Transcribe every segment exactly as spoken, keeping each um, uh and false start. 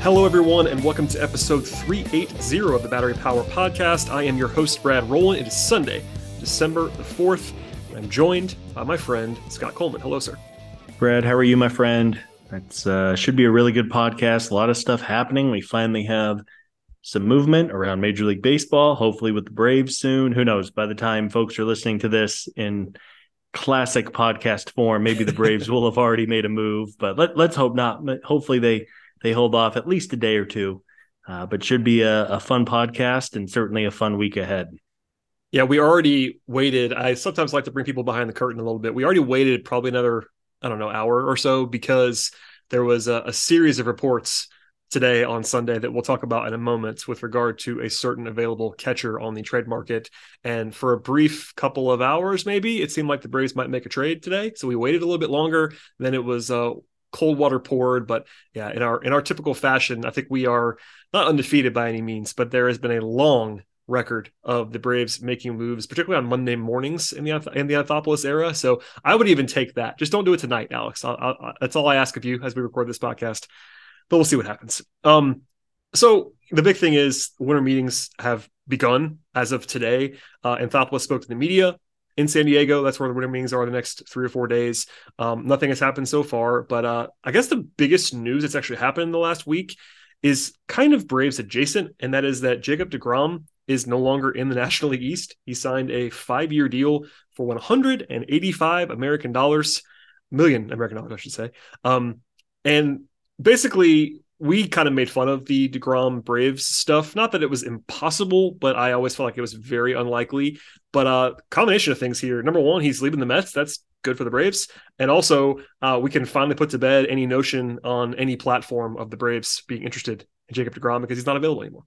Hello, everyone, and welcome to episode three eighty of the Battery Power Podcast. I am your host, Brad Rowland. It is Sunday, December the fourth, and I'm joined by my friend, Scott Coleman. Hello, sir. Brad, how are you, my friend? It uh, should be a really good podcast. A lot of stuff happening. We finally have some movement around Major League Baseball, hopefully with the Braves soon. Who knows? By the time folks are listening to this in classic podcast form, maybe the Braves will have already made a move, but let, let's hope not. Hopefully they They hold off at least a day or two, uh, but should be a, a fun podcast and certainly a fun week ahead. Yeah, we already waited. I sometimes like to bring people behind the curtain a little bit. We already waited probably another, I don't know, hour or so because there was a, a series of reports today on Sunday that we'll talk about in a moment with regard to a certain available catcher on the trade market. And for a brief couple of hours, maybe, it seemed like the Braves might make a trade today. So we waited a little bit longer. Then it was uh, cold water poured, but yeah, in our in our typical fashion, I think we are not undefeated by any means, but there has been a long record of the Braves making moves, particularly on Monday mornings in the in the Anthopoulos era. So I would even take that. Just don't do it tonight, Alex. I'll, I'll, that's all I ask of you as we record this podcast. But we'll see what happens. Um, so the big thing is winter meetings have begun as of today. Uh, Anthopoulos spoke to the media in San Diego. That's where the winter meetings are the next three or four days. Um, nothing has happened so far, but uh, I guess the biggest news that's actually happened in the last week is kind of Braves adjacent, and that is that Jacob deGrom is no longer in the National League East. He signed a five-year deal for one hundred eighty-five American dollars, million American dollars, I should say. Um, and basically, we kind of made fun of the deGrom Braves stuff. Not that it was impossible, but I always felt like it was very unlikely. But a uh, combination of things here. Number one, he's leaving the Mets. That's good for the Braves. And also, uh, we can finally put to bed any notion on any platform of the Braves being interested in Jacob deGrom because he's not available anymore.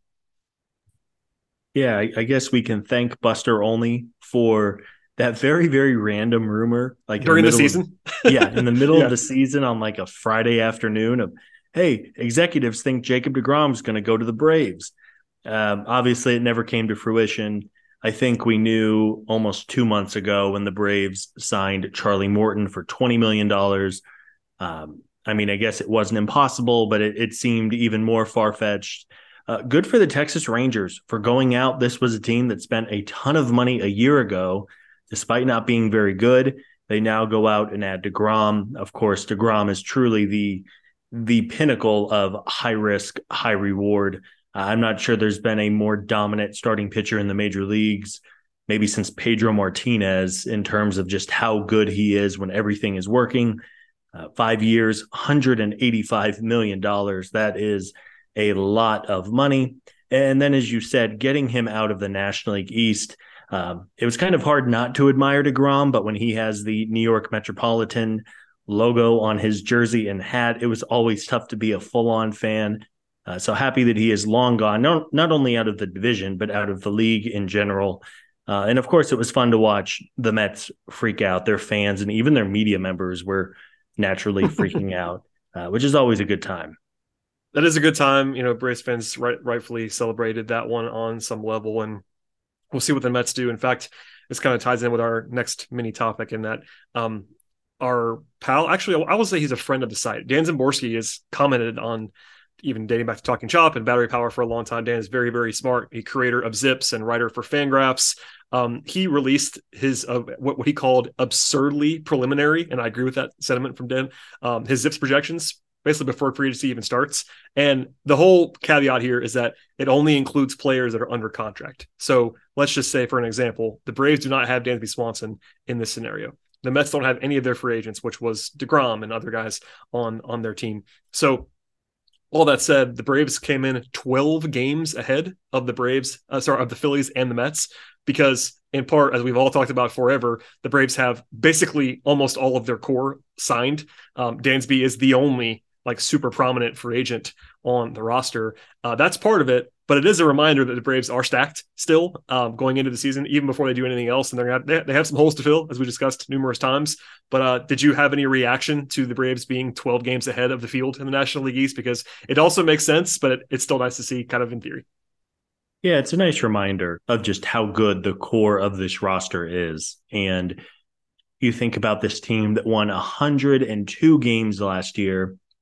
Yeah, I, I guess we can thank Buster Olney for that very, very random rumor. Like During the, the season? Of, yeah, in the middle yeah. of the season on like a Friday afternoon of, hey, executives think Jacob deGrom is going to go to the Braves. Um, obviously, it never came to fruition. I think we knew almost two months ago when the Braves signed Charlie Morton for twenty million dollars. Um, I mean, I guess it wasn't impossible, but it, it seemed even more far-fetched. Uh, good for the Texas Rangers for going out. This was a team that spent a ton of money a year ago, despite not being very good. They now go out and add deGrom. Of course, deGrom is truly the the pinnacle of high risk, high reward. Uh, I'm not sure there's been a more dominant starting pitcher in the major leagues, maybe since Pedro Martinez, in terms of just how good he is when everything is working. Uh, five years, one hundred eighty-five million dollars. That is a lot of money. And then, as you said, getting him out of the National League East, um, it was kind of hard not to admire deGrom, but when he has the New York Metropolitan logo on his jersey and hat, it was always tough to be a full-on fan. Uh, so happy that he is long gone, not, not only out of the division, but out of the league in general. Uh, and of course, it was fun to watch the Mets freak out. Their fans and even their media members were naturally freaking out, uh, which is always a good time. That is a good time. You know, Braves fans right, rightfully celebrated that one on some level, and we'll see what the Mets do. In fact, this kind of ties in with our next mini topic in that um, our pal, actually, I will say he's a friend of the site. Dan Szymborski has commented on, even dating back to Talking Chop and Battery Power for a long time. Dan is very, very smart. He creator of Zips and writer for Fangraphs. Um, he released his uh, what, what he called absurdly preliminary, and I agree with that sentiment from Dan, um, his Zips projections, basically before free agency even starts. And the whole caveat here is that it only includes players that are under contract. So let's just say, for an example, the Braves do not have Dansby Swanson in this scenario. The Mets don't have any of their free agents, which was deGrom and other guys on, on their team. So all that said, the Braves came in twelve games ahead of the Braves, uh, sorry, of the Phillies and the Mets, because in part, as we've all talked about forever, the Braves have basically almost all of their core signed. Um, Dansby is the only like super prominent free agent on the roster. Uh, that's part of it, but it is a reminder that the Braves are stacked still um, going into the season, even before they do anything else. And they're gonna have, they have some holes to fill, as we discussed numerous times. But uh, did you have any reaction to the Braves being twelve games ahead of the field in the National League East? Because it also makes sense, but it, it's still nice to see kind of in theory. Yeah, it's a nice reminder of just how good the core of this roster is. And you think about this team that won one hundred two games last year,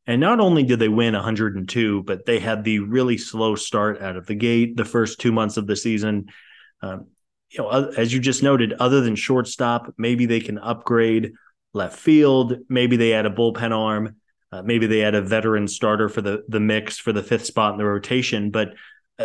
And not only did they win one hundred two, but they had the really slow start out of the gate the first two months of the season. Um, you know, as you just noted, other than shortstop, maybe they can upgrade left field. Maybe they add a bullpen arm. Uh, maybe they add a veteran starter for the the mix for the fifth spot in the rotation. But uh,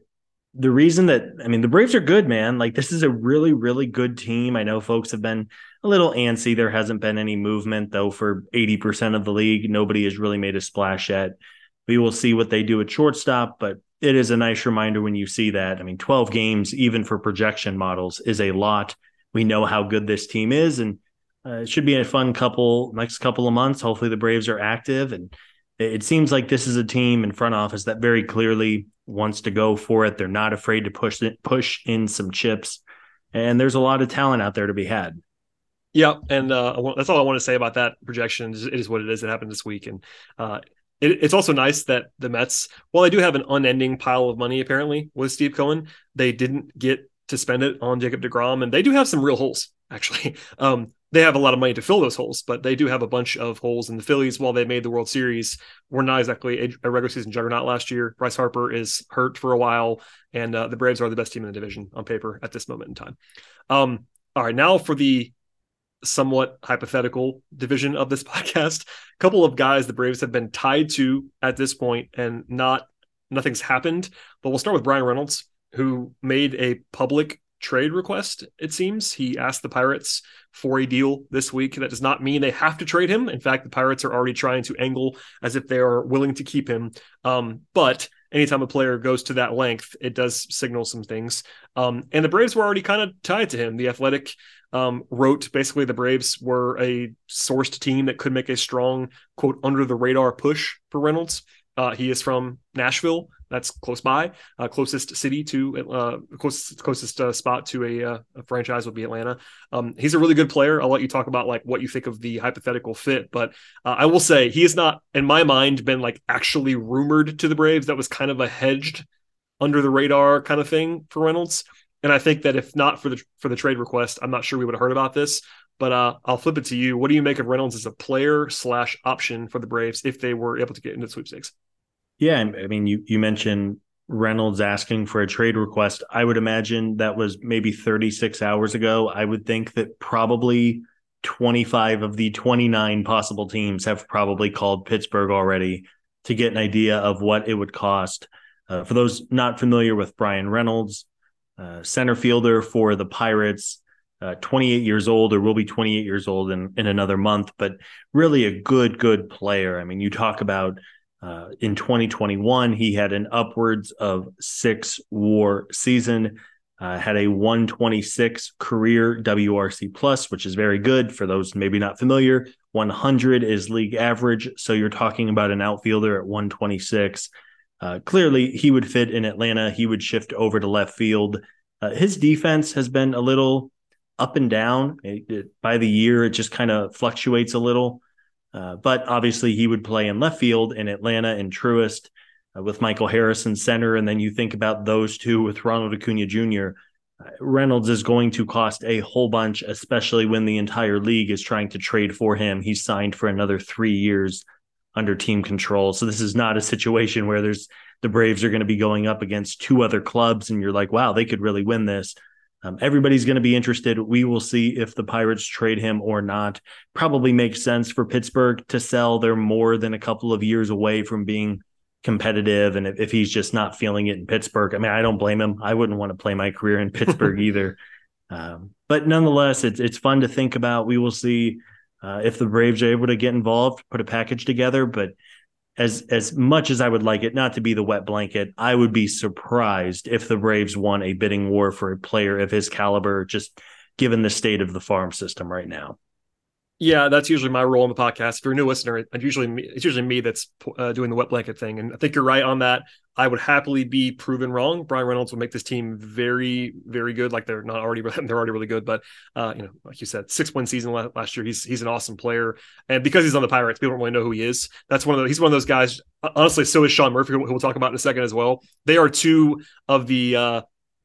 the reason that, I mean, the Braves are good, man. Like, this is a really, really good team. I know folks have been a little antsy. There hasn't been any movement, though, for eighty percent of the league. Nobody has really made a splash yet. We will see what they do at shortstop, but it is a nice reminder when you see that. I mean, twelve games, even for projection models, is a lot. We know how good this team is, and uh, it should be a fun couple, next couple of months. Hopefully the Braves are active, and it seems like this is a team in front office that very clearly wants to go for it. They're not afraid to push it, push in some chips, and there's a lot of talent out there to be had. Yeah, and uh, want, that's all I want to say about that projection. It is what it is. It happened this week, and uh, it, it's also nice that the Mets, while they do have an unending pile of money apparently with Steve Cohen, they didn't get to spend it on Jacob deGrom, and they do have some real holes actually. Um, they have a lot of money to fill those holes, but they do have a bunch of holes. In the Phillies, while they made the World Series, were not exactly a, a regular season juggernaut last year. Bryce Harper is hurt for a while, and uh, the Braves are the best team in the division on paper at this moment in time. Um, all right, now for the somewhat hypothetical division of this podcast. A couple of guys the Braves have been tied to at this point, and not nothing's happened. But we'll start with Bryan Reynolds, who made a public trade request. It seems he asked the Pirates for a deal this week. That does not mean they have to trade him. In fact, the Pirates are already trying to angle as if they are willing to keep him. Um, but anytime a player goes to that length, it does signal some things. Um, and the Braves were already kind of tied to him. The Athletic um, wrote basically the Braves were a sourced team that could make a strong, quote, under the radar push for Reynolds. Uh, he is from Nashville. That's close by. Uh, closest city to uh, closest closest uh, spot to a, uh, a franchise would be Atlanta. Um, he's a really good player. I'll let you talk about like what you think of the hypothetical fit, but uh, I will say he has not, in my mind, been like actually rumored to the Braves. That was kind of a hedged, under the radar kind of thing for Reynolds. And I think that if not for the for the trade request, I'm not sure we would have heard about this. But uh, I'll flip it to you. What do you make of Reynolds as a player slash option for the Braves if they were able to get into the sweepstakes? Yeah, I mean, you you mentioned Reynolds asking for a trade request. I would imagine that was maybe thirty-six hours ago. I would think that probably twenty-five of the twenty-nine possible teams have probably called Pittsburgh already to get an idea of what it would cost. Uh, for those not familiar with Bryan Reynolds, uh, center fielder for the Pirates, uh, twenty-eight years old, or will be twenty-eight years old in, in another month, but really a good, good player. I mean, you talk about Uh, in twenty twenty-one, he had an upwards of six WAR season, uh, had a one twenty-six career W R C plus, which is very good for those maybe not familiar. one hundred is league average, so you're talking about an outfielder at one twenty-six. Uh, clearly, he would fit in Atlanta. He would shift over to left field. Uh, his defense has been a little up and down. It, it, by the year, it just kind of fluctuates a little. Uh, but obviously he would play in left field in Atlanta and Truist uh, with Michael Harrison center. And then you think about those two with Ronald Acuna Junior Uh, Reynolds is going to cost a whole bunch, especially when the entire league is trying to trade for him. He's signed for another three years under team control. So this is not a situation where there's the Braves are going to be going up against two other clubs and you're like, wow, they could really win this. Um, everybody's going to be interested. We will see if the Pirates trade him or not. Probably makes sense for Pittsburgh to sell. They're more than a couple of years away from being competitive. And if, if he's just not feeling it in Pittsburgh, I mean, I don't blame him. I wouldn't want to play my career in Pittsburgh either. Um, but nonetheless, it's it's fun to think about. We will see uh, if the Braves are able to get involved, put a package together. But As as much as I would like it not to be the wet blanket, I would be surprised if the Braves won a bidding war for a player of his caliber, just given the state of the farm system right now. Yeah, that's usually my role on the podcast. If you're a new listener, it's usually me, it's usually me that's uh, doing the wet blanket thing. And I think you're right on that. I would happily be proven wrong. Bryan Reynolds will make this team very, very good. Like they're not already, they're already really good. But, uh, you know, like you said, six win season last year. He's he's an awesome player. And because he's on the Pirates, people don't really know who he is. That's one of the, he's one of those guys. Honestly, so is Sean Murphy, who we'll talk about in a second as well. They are two of the, uh,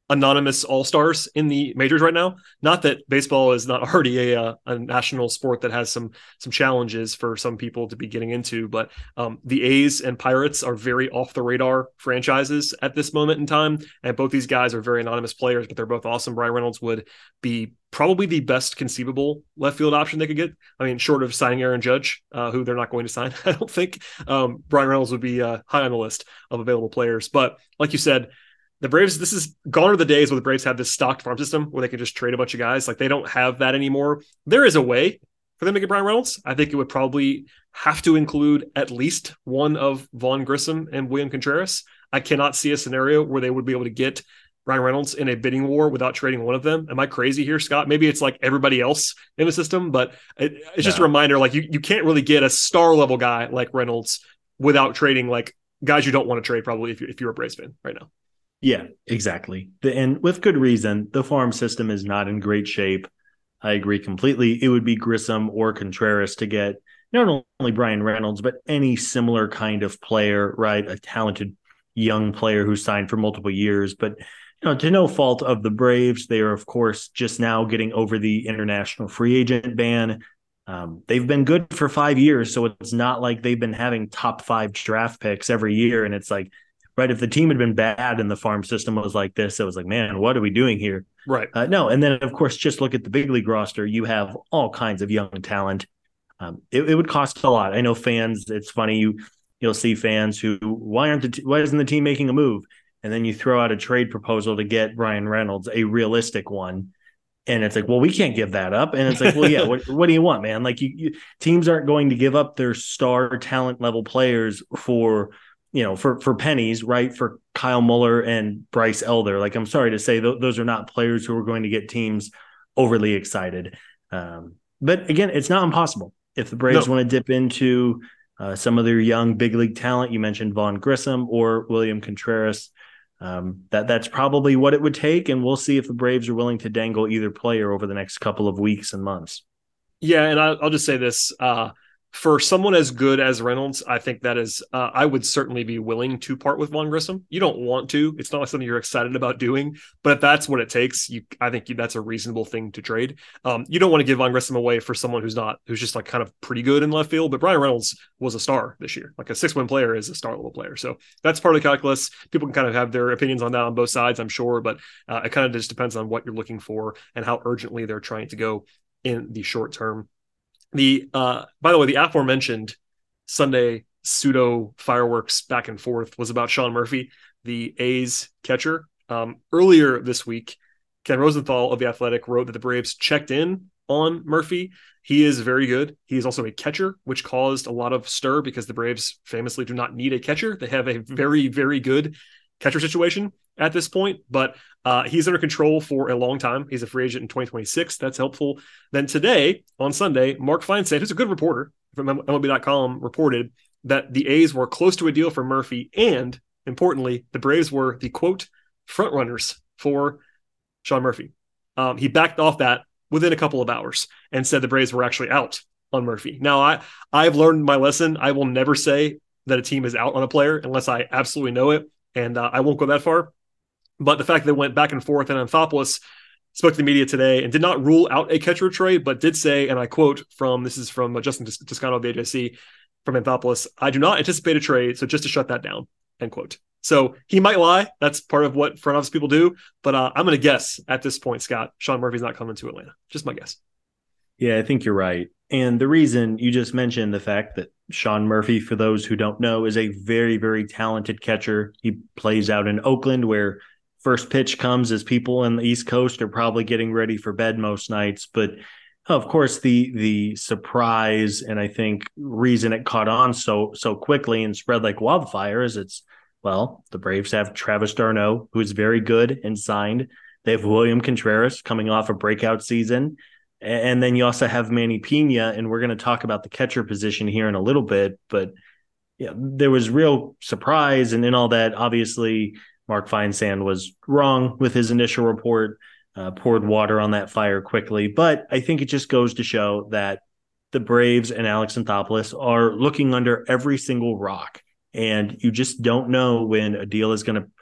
anonymous all-stars in the majors right now. Not that baseball is not already a, a national sport that has some some challenges for some people to be getting into, but um, the A's and Pirates are very off-the-radar franchises at this moment in time, and both these guys are very anonymous players, but they're both awesome. Brian Reynolds would be probably the best conceivable left field option they could get. I mean, short of signing Aaron Judge, uh, who they're not going to sign, I don't think. Um, Brian Reynolds would be uh, high on the list of available players. But like you said, the Braves, this is gone are the days where the Braves have this stocked farm system where they can just trade a bunch of guys. Like, they don't have that anymore. There is a way for them to get Brian Reynolds. I think it would probably have to include at least one of Vaughn Grissom and William Contreras. I cannot see a scenario where they would be able to get Brian Reynolds in a bidding war without trading one of them. Am I crazy here, Scott? Maybe it's like everybody else in the system, but it, it's just no. a reminder, like you, you can't really get a star level guy like Reynolds without trading like guys you don't want to trade probably if you're, if you're a Braves fan right now. Yeah, exactly. The, and with good reason, the farm system is not in great shape. I agree completely. It would be Grissom or Contreras to get not only Brian Reynolds, but any similar kind of player, right? A talented young player who signed for multiple years. But you know, to no fault of the Braves, they are, of course, just now getting over the international free agent ban. Um, they've been good for five years, so it's not like they've been having top five draft picks every year. And it's like, right, if the team had been bad and the farm system was like this, it was like, man, what are we doing here? Right. Uh, no, and then, of course, just look at the big league roster. You have all kinds of young talent. Um, it, it would cost a lot. I know fans, it's funny, you, you'll see fans who, why aren't the t- why isn't the team making a move? And then you throw out a trade proposal to get Brian Reynolds, a realistic one. And it's like, well, we can't give that up. And it's like, well, yeah, what, what do you want, man? Like you, you, teams aren't going to give up their star talent level players for, you know, for, for pennies, right? For Kyle Muller and Bryce Elder. Like, I'm sorry to say th- those are not players who are going to get teams overly excited. Um, but again, it's not impossible. If the Braves no. want to dip into uh, some of their young big league talent, you mentioned Vaughn Grissom or William Contreras, Um, that that's probably what it would take, and we'll see if the Braves are willing to dangle either player over the next couple of weeks and months. Yeah, and I'll, I'll just say this. Uh, for someone as good as Reynolds, I think that is, uh, I would certainly be willing to part with Vaughn Grissom. You don't want to. It's not something you're excited about doing, but if that's what it takes, you, I think you, that's a reasonable thing to trade. Um, you don't want to give Vaughn Grissom away for someone who's not, who's just like kind of pretty good in left field, but Brian Reynolds was a star this year. Like a six-win player is a star level player. So that's part of the calculus. People can kind of have their opinions on that on both sides, I'm sure, but uh, it kind of just depends on what you're looking for and how urgently they're trying to go in the short term. The uh, by the way, the aforementioned Sunday pseudo fireworks back and forth was about Sean Murphy, the A's catcher. Um, earlier this week, Ken Rosenthal of The Athletic wrote that the Braves checked in on Murphy. He is very good. He is also a catcher, which caused a lot of stir because the Braves famously do not need a catcher. They have a very, very good catcher situation at this point, but uh, he's under control for a long time. He's a free agent in twenty twenty-six. That's helpful. Then today, on Sunday, Mark Feinsand, who's a good reporter from M L B dot com, reported that the A's were close to a deal for Murphy, and importantly, the Braves were the, quote, front runners for Sean Murphy. Um, he backed off that within a couple of hours and said the Braves were actually out on Murphy. Now, I, I've learned my lesson. I will never say that a team is out on a player unless I absolutely know it, and uh, I won't go that far. But the fact that they went back and forth, and Anthopoulos spoke to the media today and did not rule out a catcher trade, but did say, and I quote from, this is from uh, Justin Toscano of the A J C, from Anthopoulos, "I do not anticipate a trade, so just to shut that down," end quote. So he might lie. That's part of what front office people do. But uh, I'm going to guess at this point, Scott, Sean Murphy's not coming to Atlanta. Just my guess. Yeah, I think you're right. And the reason you just mentioned the fact that Sean Murphy, for those who don't know, is a very, very talented catcher. He plays out in Oakland, where first pitch comes as people on the East Coast are probably getting ready for bed most nights. But of course, the the surprise and I think reason it caught on so so quickly and spread like wildfire is it's, well, the Braves have Travis d'Arnaud, who is very good and signed. They have William Contreras coming off a breakout season. And then you also have Manny Pena, and we're going to talk about the catcher position here in a little bit. But yeah, there was real surprise, and in all that, obviously, Mark Feinsand was wrong with his initial report, uh, poured water on that fire quickly. But I think it just goes to show that the Braves and Alex Anthopoulos are looking under every single rock, and you just don't know when a deal is going to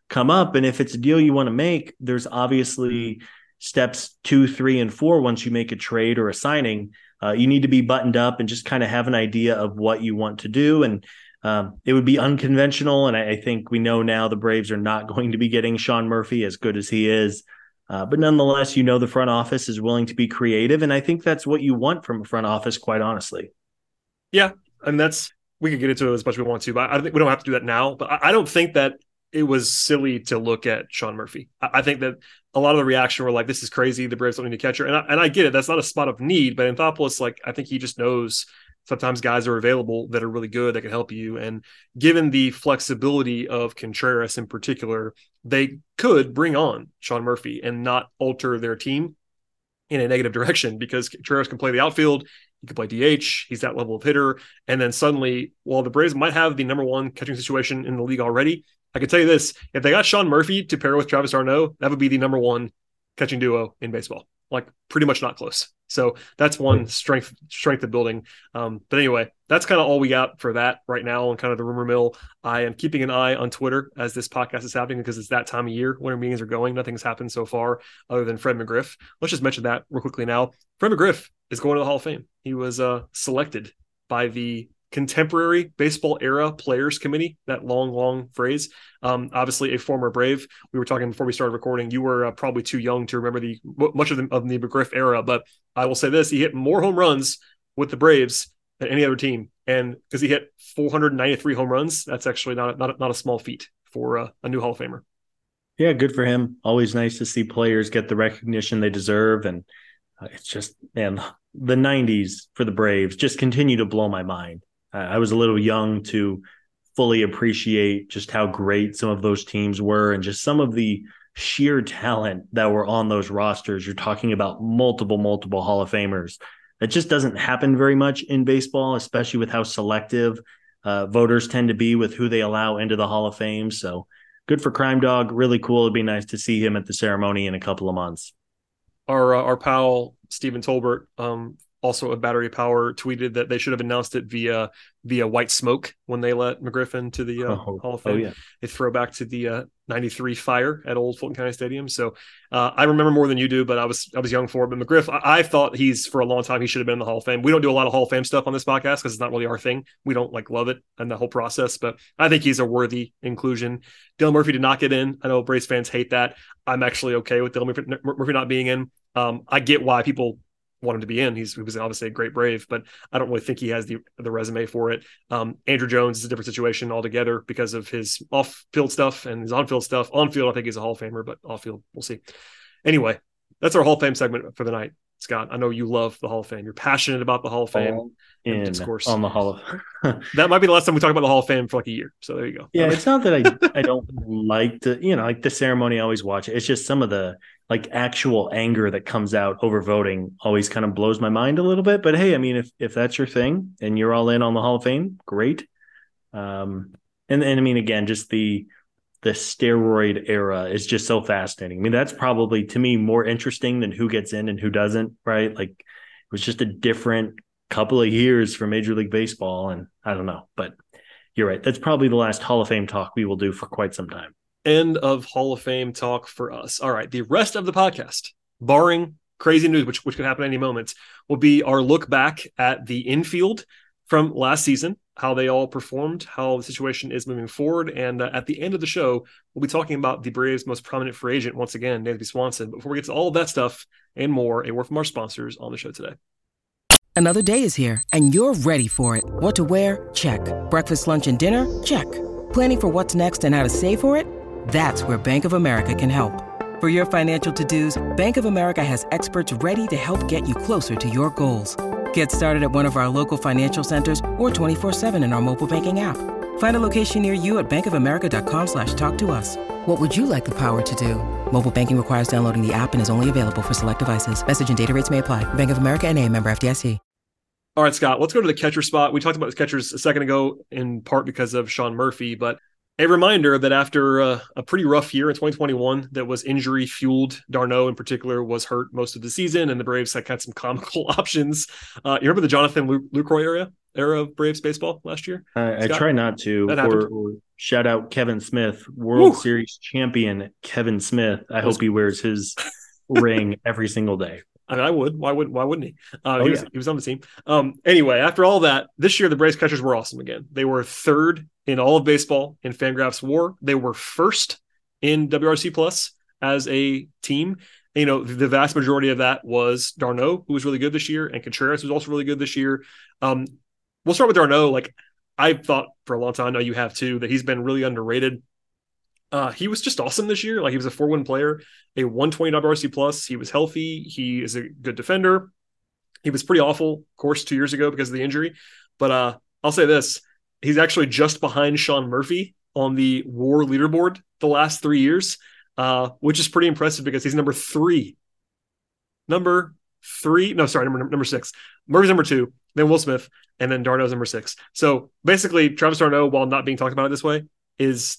come up. And if it's a deal you want to make, there's obviously steps two, three, and four once you make a trade or a signing. Uh, you need to be buttoned up and just kind of have an idea of what you want to do. And um, it would be unconventional. And I, I think we know now the Braves are not going to be getting Sean Murphy, as good as he is. Uh, but nonetheless, you know, the front office is willing to be creative. And I think that's what you want from a front office, quite honestly. Yeah. And that's, we could get into it as much as we want to, but I think we don't have to do that now. But I, I don't think that it was silly to look at Sean Murphy. I, I think that a lot of the reaction were like, this is crazy. The Braves don't need a catcher. And I, and I get it. That's not a spot of need, but Anthopoulos, like, I think he just knows sometimes guys are available that are really good, that can help you. And given the flexibility of Contreras in particular, they could bring on Sean Murphy and not alter their team in a negative direction, because Contreras can play the outfield. He can play D H. He's that level of hitter. And then suddenly, while the Braves might have the number one catching situation in the league already, I can tell you this, if they got Sean Murphy to pair with Travis d'Arnaud, that would be the number one catching duo in baseball. Like, pretty much not close. So that's one strength strength of building. Um, but anyway, that's kind of all we got for that right now on kind of the rumor mill. I am keeping an eye on Twitter as this podcast is happening, because it's that time of year. Winter meetings are going. Nothing's happened so far other than Fred McGriff. Let's just mention that real quickly now. Fred McGriff is going to the Hall of Fame. He was uh, selected by the Contemporary Baseball Era Players Committee, that long, long phrase. Um, obviously a former Brave. We were talking before we started recording. You were uh, probably too young to remember the much of the, of the McGriff era, but I will say this, he hit more home runs with the Braves than any other team. And because he hit four hundred ninety-three home runs, that's actually not, not, not a small feat for uh, a new Hall of Famer. Yeah, good for him. Always nice to see players get the recognition they deserve. And uh, it's just, man, the nineties for the Braves just continue to blow my mind. I was a little young to fully appreciate just how great some of those teams were, and just some of the sheer talent that were on those rosters. You're talking about multiple, multiple Hall of Famers. That just doesn't happen very much in baseball, especially with how selective uh, voters tend to be with who they allow into the Hall of Fame. So good for Crime Dog. Really cool. It'd be nice to see him at the ceremony in a couple of months. Our, uh, our pal, Stephen Tolbert, um, also a Battery Power, tweeted that they should have announced it via via white smoke when they let McGriff into the uh, oh, Hall of Fame. Oh, yeah. They throw back to the uh, ninety-three fire at Old Fulton County Stadium. So uh, I remember more than you do, but I was I was young for it. But McGriff, I, I thought he's for a long time he should have been in the Hall of Fame. We don't do a lot of Hall of Fame stuff on this podcast because it's not really our thing. We don't like love it and the whole process, but I think he's a worthy inclusion. Dylan Murphy did not get in. I know Braves fans hate that. I'm actually okay with Dylan Murphy, Murphy not being in. Um, I get why people want him to be in. He's, he was obviously a great Brave, but I don't really think he has the the resume for it. Um, Andrew Jones is a different situation altogether because of his off-field stuff and his on-field stuff. On-field, I think he's a Hall of Famer, but off-field, we'll see. Anyway, that's our Hall of Fame segment for the night. Scott, I know you love the Hall of Fame. You're passionate about the Hall of Fame. In, discourse. On the Hall of That might be the last time we talk about the Hall of Fame for like a year. So there you go. Yeah, it's not that I I don't like to, you know, like the ceremony, I always watch it. It's just some of the like actual anger that comes out over voting always kind of blows my mind a little bit. But hey, I mean, if if that's your thing and you're all in on the Hall of Fame, great. Um, and and I mean, again, just the the steroid era is just so fascinating. I mean, that's probably to me more interesting than who gets in and who doesn't, right? Like it was just a different couple of years for Major League Baseball. And I don't know, but you're right. That's probably the last Hall of Fame talk we will do for quite some time. End of Hall of Fame talk for us. All right. The rest of the podcast, barring crazy news, which, which could happen any moment, will be our look back at the infield from last season, how they all performed, how the situation is moving forward. And uh, at the end of the show, we'll be talking about the Braves' most prominent free agent once again, Dansby Swanson. But before we get to all of that stuff and more, a word from our sponsors on the show today. Another day is here, and you're ready for it. What to wear? Check. Breakfast, lunch, and dinner? Check. Planning for what's next and how to save for it? That's where Bank of America can help. For your financial to-dos, Bank of America has experts ready to help get you closer to your goals. Get started at one of our local financial centers or twenty-four seven in our mobile banking app. Find a location near you at bankofamerica.com slash talk to us. What would you like the power to do? Mobile banking requires downloading the app and is only available for select devices. Message and data rates may apply. Bank of America N A, member F D I C. All right, Scott, let's go to the catcher spot. We talked about the catchers a second ago, in part because of Sean Murphy, but a reminder that after uh, a pretty rough year in twenty twenty-one that was injury-fueled, d'Arnaud in particular was hurt most of the season, and the Braves had kind of some comical options. Uh, you remember the Jonathan Lu- Lucroy area? era of Braves baseball last year? I, I try not to. Or, or shout out Kevin Smith, World Woo! Series champion Kevin Smith. I hope he wears his ring every single day. I mean, I would. Why would? Why wouldn't he? Uh, oh, he, was, yeah. he was on the team. Um, anyway, after all that, this year the Braves catchers were awesome again. They were third in all of baseball in Fangraphs WAR. They were first in W R C Plus as a team. You know, the vast majority of that was d'Arnaud, who was really good this year, and Contreras was also really good this year. Um, we'll start with d'Arnaud. Like I've thought for a long time, I know you have too, that he's been really underrated. Uh, he was just awesome this year. Like he was a four-win player, a one twenty W R C plus. He was healthy. He is a good defender. He was pretty awful, of course, two years ago because of the injury. But uh, I'll say this: he's actually just behind Sean Murphy on the WAR leaderboard the last three years, uh, which is pretty impressive because he's number three. Number three? No, sorry, number number six. Murphy's number two, then Will Smith, and then d'Arnaud's number six. So basically, Travis d'Arnaud, while not being talked about it this way, is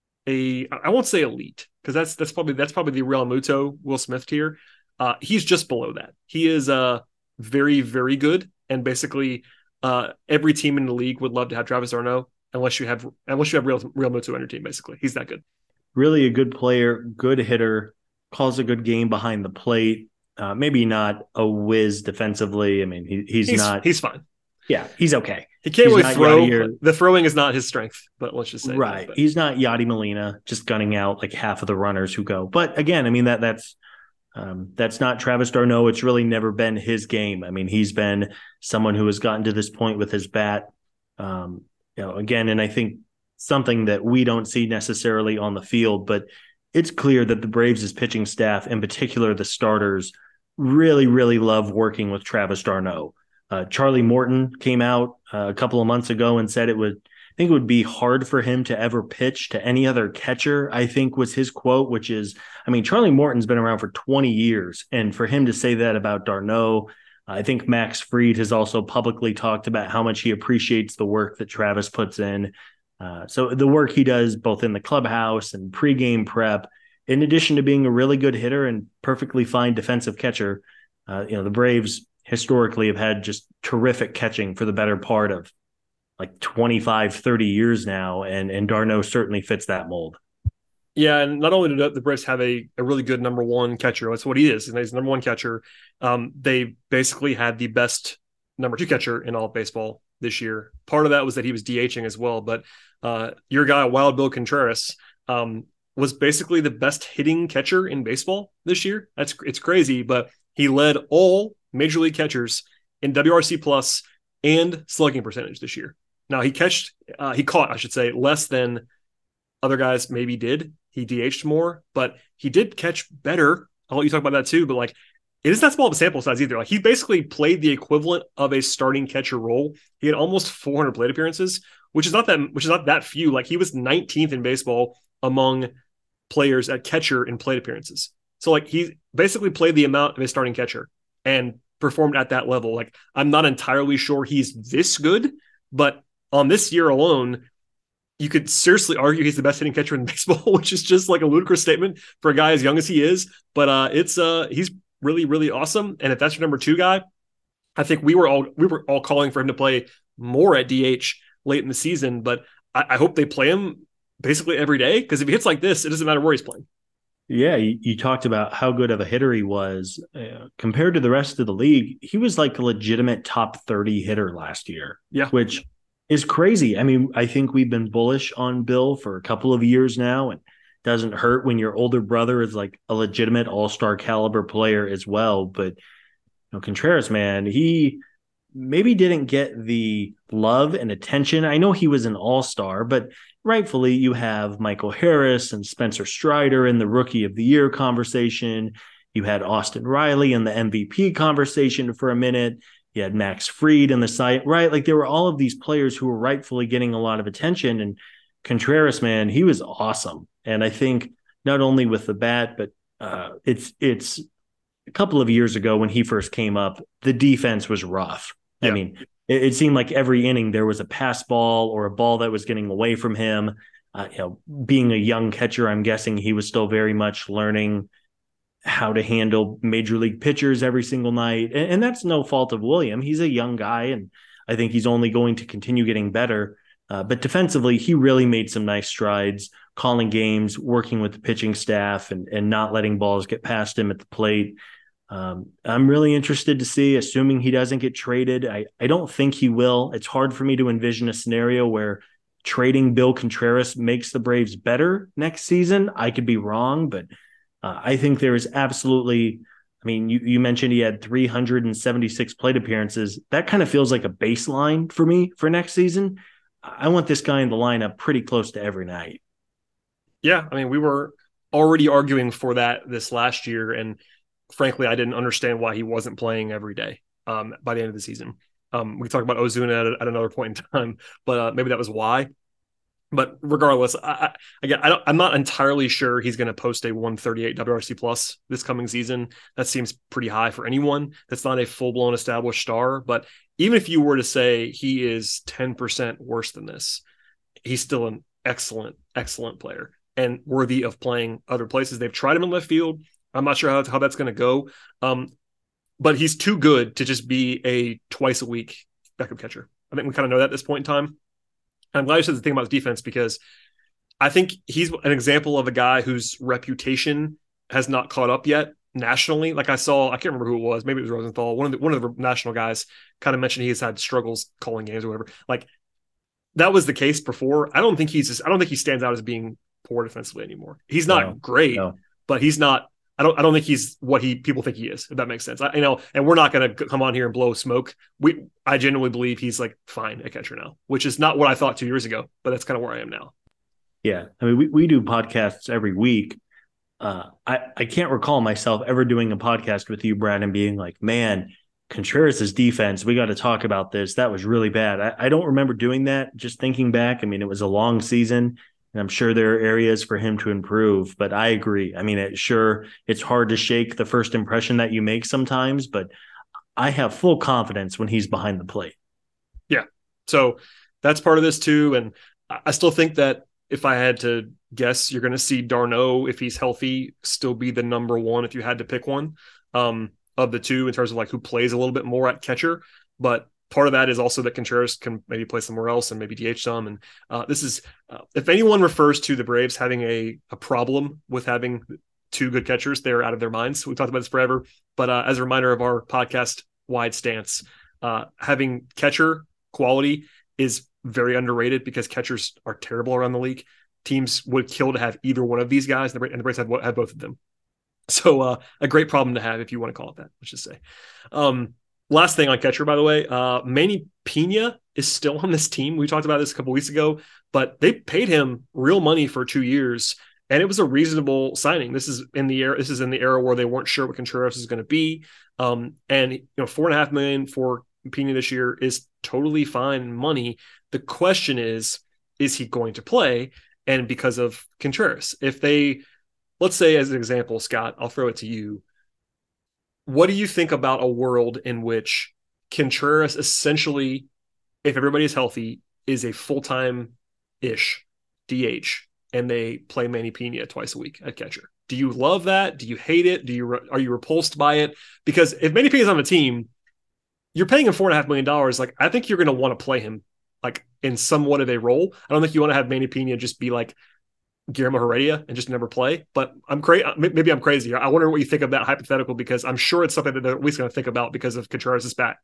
a I won't say elite because that's that's probably that's probably the Real Muto Will Smith tier. Uh, he's just below that. He is uh very very good, and basically uh, every team in the league would love to have Travis d'Arnaud unless you have unless you have Real Real Muto on your team. Basically, he's that good. Really a good player, good hitter, calls a good game behind the plate. Uh, maybe not a whiz defensively. I mean, he, he's, he's not. He's fine. Yeah, he's okay. He can't he's really throw. The throwing is not his strength, but let's just say right. That, he's not Yadi Molina, just gunning out like half of the runners who go. But again, I mean that that's um, that's not Travis d'Arnaud. It's really never been his game. I mean, he's been someone who has gotten to this point with his bat. Um, you know, again, and I think something that we don't see necessarily on the field, but it's clear that the Braves' pitching staff, in particular the starters, really, really love working with Travis d'Arnaud. Uh, Charlie Morton came out uh, a couple of months ago and said it would, I think it would be hard for him to ever pitch to any other catcher, I think was his quote, which is, I mean, Charlie Morton's been around for twenty years. And for him to say that about d'Arnaud, I think Max Fried has also publicly talked about how much he appreciates the work that Travis puts in. Uh, so the work he does both in the clubhouse and pregame prep, in addition to being a really good hitter and perfectly fine defensive catcher, uh, you know, the Braves historically have had just terrific catching for the better part of like twenty-five, thirty years now. And, and d'Arnaud certainly fits that mold. Yeah. And not only do the Braves have a, a really good number one catcher, that's what he is. And he's number one catcher. Um, they basically had the best number two catcher in all of baseball this year. Part of that was that he was DHing as well. But uh, your guy, Wild Bill Contreras, um, was basically the best hitting catcher in baseball this year. That's it's crazy, but he led all major league catchers in W R C plus and slugging percentage this year. Now he catched, uh, he caught, I should say, less than other guys maybe did. He D H'd more, but he did catch better. I'll let you talk about that too. But like, it is not small of a sample size either. Like he basically played the equivalent of a starting catcher role. He had almost four hundred plate appearances, which is not that, which is not that few. Like he was nineteenth in baseball among players at catcher in plate appearances. So like he basically played the amount of a starting catcher and performed at that level. Like I'm not entirely sure he's this good, but on this year alone, you could seriously argue he's the best hitting catcher in baseball, which is just like a ludicrous statement for a guy as young as he is. But uh, it's uh, he's really, really awesome. And if that's your number two guy, I think we were all we were all calling for him to play more at D H late in the season. But I, I hope they play him basically every day, because if he hits like this, it doesn't matter where he's playing. Yeah, you, you talked about how good of a hitter he was. Uh, compared to the rest of the league, he was like a legitimate top thirty hitter last year. Yeah. Which is crazy. I mean, I think we've been bullish on Bill for a couple of years now, and it doesn't hurt when your older brother is like a legitimate all-star caliber player as well. But you know, Contreras, man, he maybe didn't get the love and attention. I know he was an all-star, but rightfully you have Michael Harris and Spencer Strider in the Rookie of the Year conversation. You had Austin Riley in the M V P conversation for a minute. You had Max Fried in the site, right? Like there were all of these players who were rightfully getting a lot of attention. And Contreras, man, he was awesome. And I think not only with the bat, but uh, it's it's a couple of years ago when he first came up, the defense was rough. Yeah. I mean, it, it seemed like every inning there was a pass ball or a ball that was getting away from him. Uh, you know, being a young catcher, I'm guessing he was still very much learning how to handle major league pitchers every single night. And, and that's no fault of William. He's a young guy, and I think he's only going to continue getting better. Uh, but defensively, he really made some nice strides, calling games, working with the pitching staff, and, and not letting balls get past him at the plate. Um, I'm really interested to see, assuming he doesn't get traded. I, I don't think he will. It's hard for me to envision a scenario where trading Bill Contreras makes the Braves better next season. I could be wrong, but uh, I think there is absolutely – I mean, you, you mentioned he had three hundred seventy-six plate appearances. That kind of feels like a baseline for me for next season. I want this guy in the lineup pretty close to every night. Yeah, I mean, we were already arguing for that this last year, and frankly, I didn't understand why he wasn't playing every day um, by the end of the season. Um, we talk about Ozuna at, at another point in time, but uh, maybe that was why. But regardless, I, I, again, I don't, I'm not entirely sure he's going to post a one thirty-eight W R C plus this coming season. That seems pretty high for anyone that's not a full-blown established star. But even if you were to say he is ten percent worse than this, he's still an excellent, excellent player and worthy of playing other places. They've tried him in left field. I'm not sure how, how that's going to go. Um, but he's too good to just be a twice a week backup catcher. I think we kind of know that at this point in time. I'm glad you said the thing about the defense, because I think he's an example of a guy whose reputation has not caught up yet nationally. Like I saw, I can't remember who it was. Maybe it was Rosenthal. One of the, one of the national guys kind of mentioned he has had struggles calling games or whatever. Like that was the case before. I don't think he's just, I don't think he stands out as being poor defensively anymore. He's not no, great, no. but he's not, I don't, I don't think he's what he people think he is, if that makes sense. I, you know, and we're not going to come on here and blow smoke. We, I genuinely believe he's like fine at catcher now, which is not what I thought two years ago, but that's kind of where I am now. Yeah. I mean, we, we do podcasts every week. Uh, I, I can't recall myself ever doing a podcast with you, Brad, and being like, man, Contreras' defense, we got to talk about this. That was really bad. I, I don't remember doing that. Just thinking back, I mean, it was a long season. And I'm sure there are areas for him to improve, but I agree. I mean, it, sure, it's hard to shake the first impression that you make sometimes, but I have full confidence when he's behind the plate. Yeah. So that's part of this too. And I still think that if I had to guess, you're going to see d'Arnaud, if he's healthy, still be the number one if you had to pick one um, of the two in terms of like who plays a little bit more at catcher. But part of that is also that Contreras can maybe play somewhere else and maybe D H some. And uh, this is, uh, if anyone refers to the Braves having a, a problem with having two good catchers, they're out of their minds. We've talked about this forever, but uh, as a reminder of our podcast wide stance, uh, having catcher quality is very underrated because catchers are terrible around the league. Teams would kill to have either one of these guys, and the Braves have, have both of them. So uh, a great problem to have, if you want to call it that, let's just say. Um, Last thing on catcher, by the way, uh, Manny Pena is still on this team. We talked about this a couple weeks ago, but they paid him real money for two years, and it was a reasonable signing. This is in the era. This is in the era where they weren't sure what Contreras is going to be, um, and you know, four and a half million for Pena this year is totally fine money. The question is, is he going to play? And because of Contreras, if they, let's say as an example, Scott, I'll throw it to you. What do you think about a world in which Contreras essentially, if everybody is healthy, is a full-time-ish D H, and they play Manny Pena twice a week at catcher? Do you love that? Do you hate it? Do you are you repulsed by it? Because if Manny Pena is on the team, you're paying him four and a half million dollars. Like I think you're going to want to play him like in somewhat of a role. I don't think you want to have Manny Pena just be like Guillermo Heredia and just never play, but I'm crazy. Maybe I'm crazy. I wonder what you think of that hypothetical, because I'm sure it's something that they're at least going to think about because of Contreras' bat.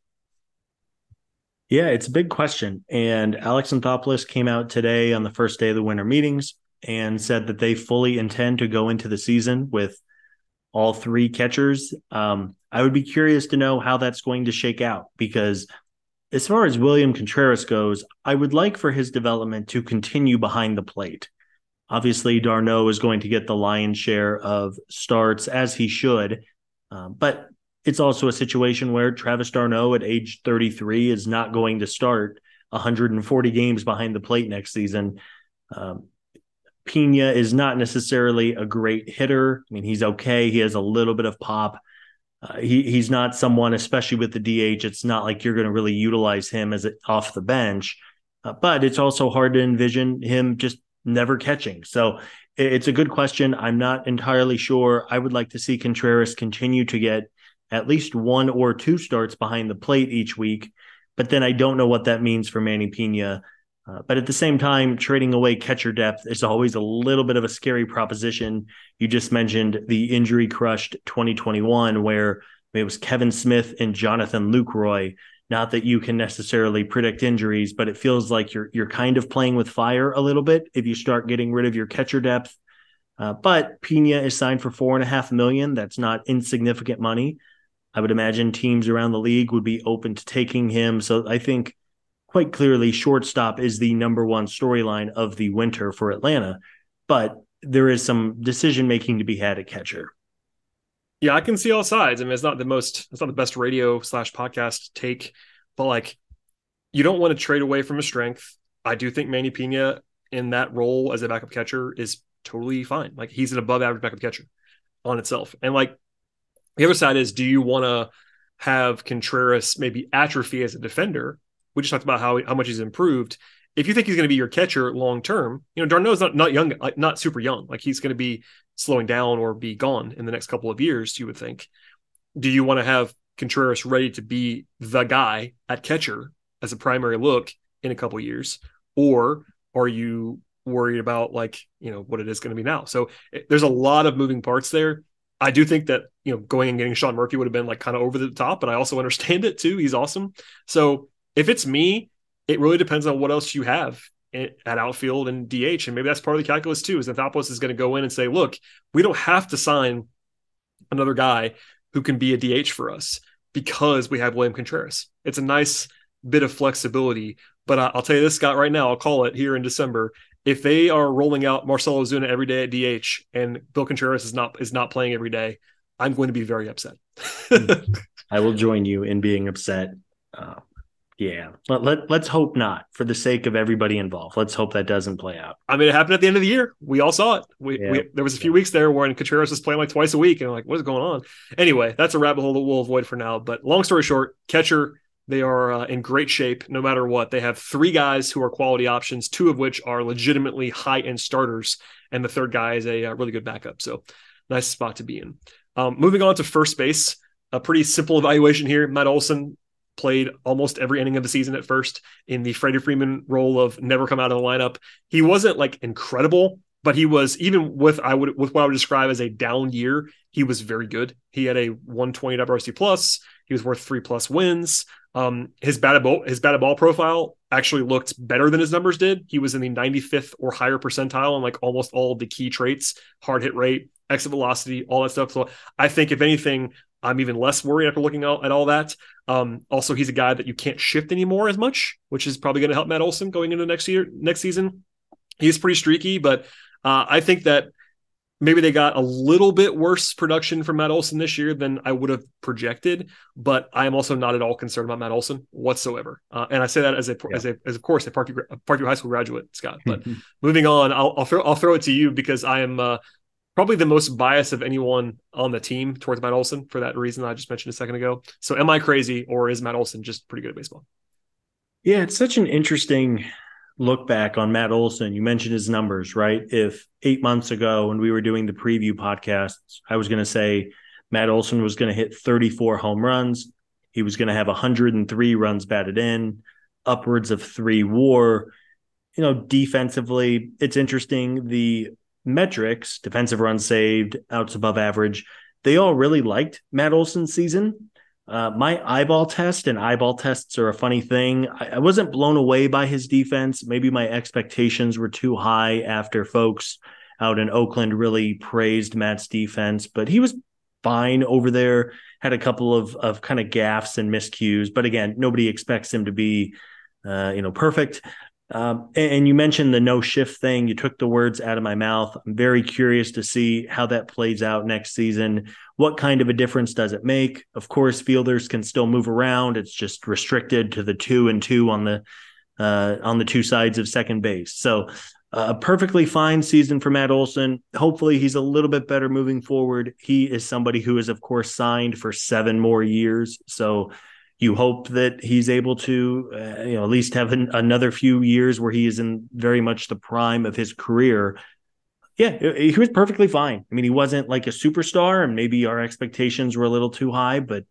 Yeah, it's a big question. And Alex Anthopoulos came out today on the first day of the winter meetings and said that they fully intend to go into the season with all three catchers. Um, I would be curious to know how that's going to shake out, because as far as William Contreras goes, I would like for his development to continue behind the plate. Obviously, d'Arnaud is going to get the lion's share of starts, as he should. Uh, but it's also a situation where Travis d'Arnaud at age thirty-three is not going to start one hundred forty games behind the plate next season. Um, Pena is not necessarily a great hitter. I mean, he's okay. He has a little bit of pop. Uh, he he's not someone, especially with the D H, it's not like you're going to really utilize him as a, off the bench. Uh, but it's also hard to envision him just never catching. So it's a good question. I'm not entirely sure. I would like to see Contreras continue to get at least one or two starts behind the plate each week. but then I don't know what that means for Manny Pena. Uh, but at the same time, trading away catcher depth is always a little bit of a scary proposition. You just mentioned the injury crushed twenty twenty-one, where it was Kevin Smith and Jonathan Lucroy. Not that you can necessarily predict injuries, but it feels like you're you're kind of playing with fire a little bit if you start getting rid of your catcher depth. Uh, but Pena is signed for four and a half million. That's not insignificant money. I would imagine teams around the league would be open to taking him. So I think quite clearly shortstop is the number one storyline of the winter for Atlanta, but there is some decision making to be had at catcher. Yeah, I can see all sides. I mean, it's not the most, it's not the best radio slash podcast take, but like, you don't want to trade away from a strength. I do think Manny Pena in that role as a backup catcher is totally fine. Like, he's an above average backup catcher on itself. And like, the other side is, do you want to have Contreras maybe atrophy as a defender? We just talked about how how much he's improved. If you think he's going to be your catcher long term, you know, d'Arnaud's not not young, like not super young. Like, he's going to be slowing down or be gone in the next couple of years, you would think. Do you want to have Contreras ready to be the guy at catcher as a primary look in a couple of years, or are you worried about, like, you know, what it is going to be now? So it, there's a lot of moving parts there. I do think that, you know, going and getting Sean Murphy would have been like kind of over the top, but I also understand it too. He's awesome. So if it's me, it really depends on what else you have at outfield and D H. And maybe that's part of the calculus too, is Anthopoulos is going to go in and say, look, we don't have to sign another guy who can be a D H for us because we have William Contreras. It's a nice bit of flexibility, but I'll tell you this, Scott, right now, I'll call it here in December. If they are rolling out Marcell Ozuna every day at D H and Bill Contreras is not, is not playing every day, I'm going to be very upset. I will join you in being upset. Uh, Yeah, let, let, let's hope not, for the sake of everybody involved. Let's hope that doesn't play out. I mean, it happened at the end of the year. We all saw it. We, yeah. we There was a few yeah. weeks there when Contreras was playing like twice a week, and I'm like, what's going on? Anyway, that's a rabbit hole that we'll avoid for now. But long story short, catcher, they are uh, in great shape no matter what. They have three guys who are quality options, two of which are legitimately high-end starters, and the third guy is a, a really good backup. So nice spot to be in. Um, moving on to first base, a pretty simple evaluation here. Matt Olson played almost every inning of the season at first in the Freddie Freeman role of never come out of the lineup. He wasn't like incredible, but he was, even with I would with what I would describe as a down year, he was very good. He had a one twenty W R C plus. He was worth three plus wins. Um, his batted ball, his batted ball profile actually looked better than his numbers did. He was in the ninety-fifth or higher percentile on like almost all of the key traits, hard hit rate, exit velocity, all that stuff. So I think if anything, I'm even less worried after looking at all that. Um, also, he's a guy that you can't shift anymore as much, which is probably going to help Matt Olson going into next year, next season. He's pretty streaky, but uh, I think that maybe they got a little bit worse production from Matt Olson this year than I would have projected. But I am also not at all concerned about Matt Olson whatsoever. Uh, and I say that as a yeah. as a as of course a Parkview, Parkview High School graduate, Scott. But moving on, I'll I'll throw, I'll throw it to you because I am. Uh, Probably the most biased of anyone on the team towards Matt Olson for that reason I just mentioned a second ago. So am I crazy, or is Matt Olson just pretty good at baseball? Yeah, it's such an interesting look back on Matt Olson. You mentioned his numbers, right? If eight months ago when we were doing the preview podcasts, I was going to say Matt Olson was going to hit thirty-four home runs. He was going to have one hundred three runs batted in, upwards of three WAR. You know, defensively, it's interesting. The metrics, defensive runs saved, outs above average, they all really liked Matt Olson's season. Uh, my eyeball test, and eyeball tests are a funny thing. I, I wasn't blown away by his defense. Maybe my expectations were too high after folks out in Oakland really praised Matt's defense, but he was fine over there, had a couple of, of kind of gaffes and miscues. But again, nobody expects him to be, uh, you know, perfect. Um, and, and you mentioned the no shift thing. You took the words out of my mouth. I'm very curious to see how that plays out next season. What kind of a difference does it make? Of course, fielders can still move around. It's just restricted to the two and two on the uh, on the two sides of second base. So uh, a perfectly fine season for Matt Olson. Hopefully he's a little bit better moving forward. He is somebody who is, of course, signed for seven more years. So you hope that he's able to, uh, you know, at least have an, another few years where he is in very much the prime of his career. Yeah, he was perfectly fine. I mean, he wasn't like a superstar, and maybe our expectations were a little too high, but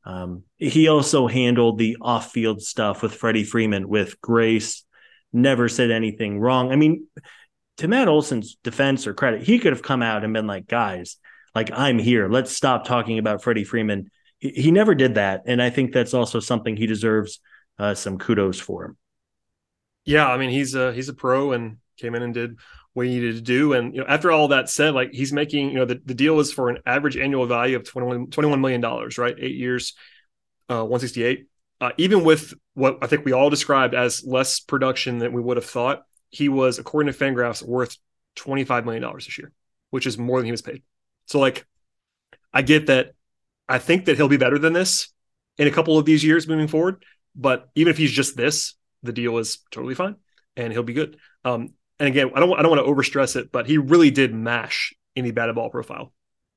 Um, he also handled the off-field stuff with Freddie Freeman with grace, never said anything wrong. I mean, to Matt Olson's defense or credit, he could have come out and been like, guys, like, I'm here. Let's stop talking about Freddie Freeman. He, he never did that. And I think that's also something he deserves uh, some kudos for him. Yeah, I mean, he's a, he's a pro and came in and did what he needed to do. And, you know, after all that said, like, he's making, you know, the, the deal was for an average annual value of twenty-one million dollars, right? Eight years, uh, one sixty-eight. Uh, even with what I think we all described as less production than we would have thought, he was, according to Fangraphs, worth twenty-five million dollars this year, which is more than he was paid. So, like, I get that. I think that he'll be better than this in a couple of these years moving forward. But even if he's just this, the deal is totally fine and he'll be good. Um, and again, I don't, I don't want to overstress it, but he really did mash any batted ball profile.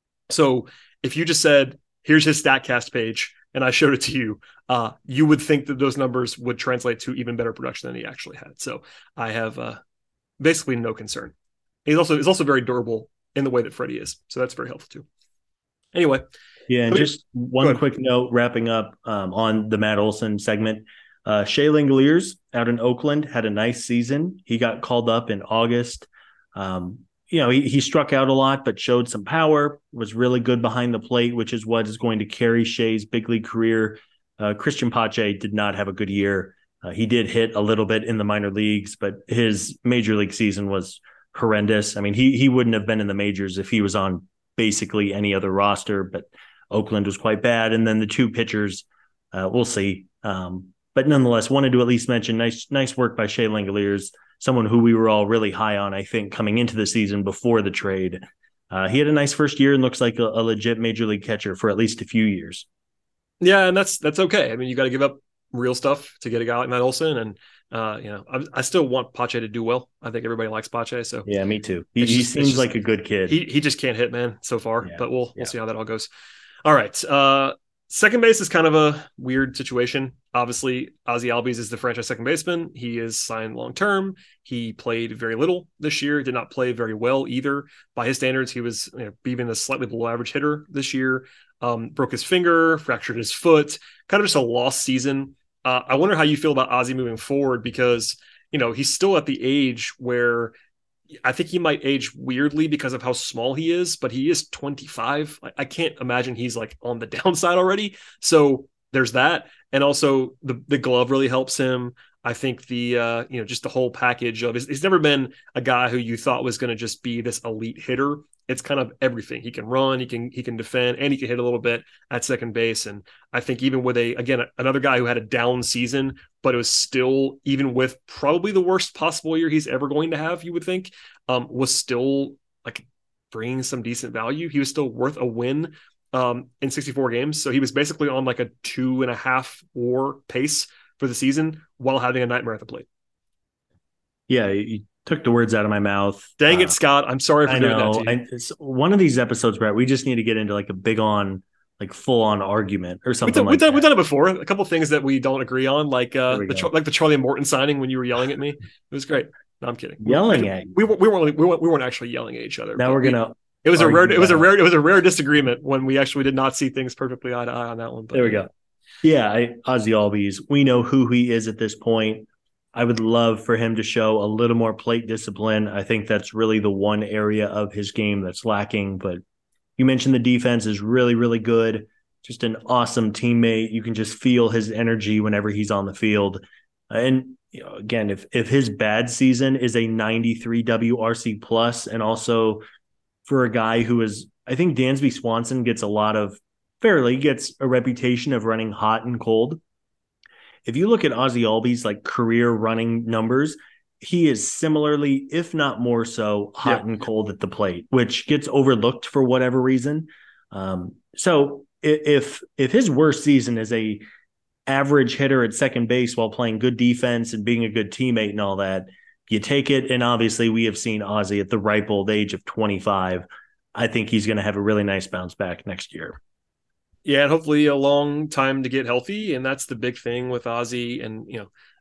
So if you just said, here's his StatCast page, and I showed it to you, uh, you would think that those numbers would translate to even better production than he actually had. So I have uh, basically no concern. He's also, he's also very durable in the way that Freddie is. So that's very helpful too. Anyway. Yeah. And just one quick note, wrapping up um, on the Matt Olson segment. Uh, Shea Langeliers out in Oakland had a nice season. He got called up in August. Um, you know, he, he struck out a lot, but showed some power, was really good behind the plate, which is what is going to carry Shea's big league career. Uh, Christian Pache did not have a good year. Uh, he did hit a little bit in the minor leagues, but his major league season was horrendous. I mean, he he wouldn't have been in the majors if he was on basically any other roster, but Oakland was quite bad. And then the two pitchers, uh, we'll see. Um, But nonetheless, wanted to at least mention nice nice work by Shea Langeliers, someone who we were all really high on, I think, coming into the season before the trade. Uh, he had a nice first year and looks like a, a legit major league catcher for at least a few years. Yeah, and that's that's okay. I mean, you got to give up real stuff to get a guy like Matt Olson, and uh, you know, I, I still want Pache to do well. I think everybody likes Pache, so yeah, me too. He, just, he seems just, like a good kid. He he just can't hit, man, so far. Yeah. But we'll yeah. we'll see how that all goes. All right. Uh, second base is kind of a weird situation. Obviously, Ozzie Albies is the franchise second baseman. He is signed long-term. He played very little this year, did not play very well either. By his standards, he was, you know, even a slightly below average hitter this year. Um, broke his finger, fractured his foot, kind of just a lost season. Uh, I wonder how you feel about Ozzie moving forward, because, you know, he's still at the age where I think he might age weirdly because of how small he is, but he is twenty-five. I, I can't imagine he's like on the downside already. So there's that. And also the, the glove really helps him. I think the, uh, you know, just the whole package of, he's, he's never been a guy who you thought was going to just be this elite hitter. It's kind of everything. He can run, he can, he can defend, and he can hit a little bit at second base. And I think even with a, again, another guy who had a down season, but it was still, even with probably the worst possible year he's ever going to have, you would think, um, was still like bringing some decent value. He was still worth a win um, in sixty-four games. So he was basically on like a two and a half war pace for the season while having a nightmare at the plate. Yeah, you took the words out of my mouth. Dang uh, it, Scott. I'm sorry for I doing know. that to you. I, it's one of these episodes, Brett, we just need to get into like a big on, like full on argument or something We've done, like we've, done, that. we've done it before. A couple of things that we don't agree on, like uh, the go. like the Charlie Morton signing when you were yelling at me. It was great. No, I'm kidding. Yelling we, at you. we, we, we weren't we weren't we weren't actually yelling at each other. Now we're we, gonna. It was a rare. It was a that. rare. It was a rare disagreement when we actually did not see things perfectly eye to eye on that one. But, there we go. Yeah, I, Ozzie Albies. We know who he is at this point. I would love for him to show a little more plate discipline. I think that's really the one area of his game that's lacking. But you mentioned the defense is really, really good. Just an awesome teammate. You can just feel his energy whenever he's on the field. And you know, again, if if his bad season is a ninety-three W R C plus, and also for a guy who is, I think Dansby Swanson gets a lot of, fairly gets a reputation of running hot and cold. If you look at Ozzie Albies' like career running numbers, he is similarly, if not more so, hot yeah. and cold at the plate, which gets overlooked for whatever reason. Um, so if if his worst season is a average hitter at second base while playing good defense and being a good teammate and all that, you take it. And obviously we have seen Ozzie at the ripe old age of twenty-five. I think he's going to have a really nice bounce back next year. Yeah, and hopefully a long time to get healthy. And that's the big thing with Ozzie. And, you know,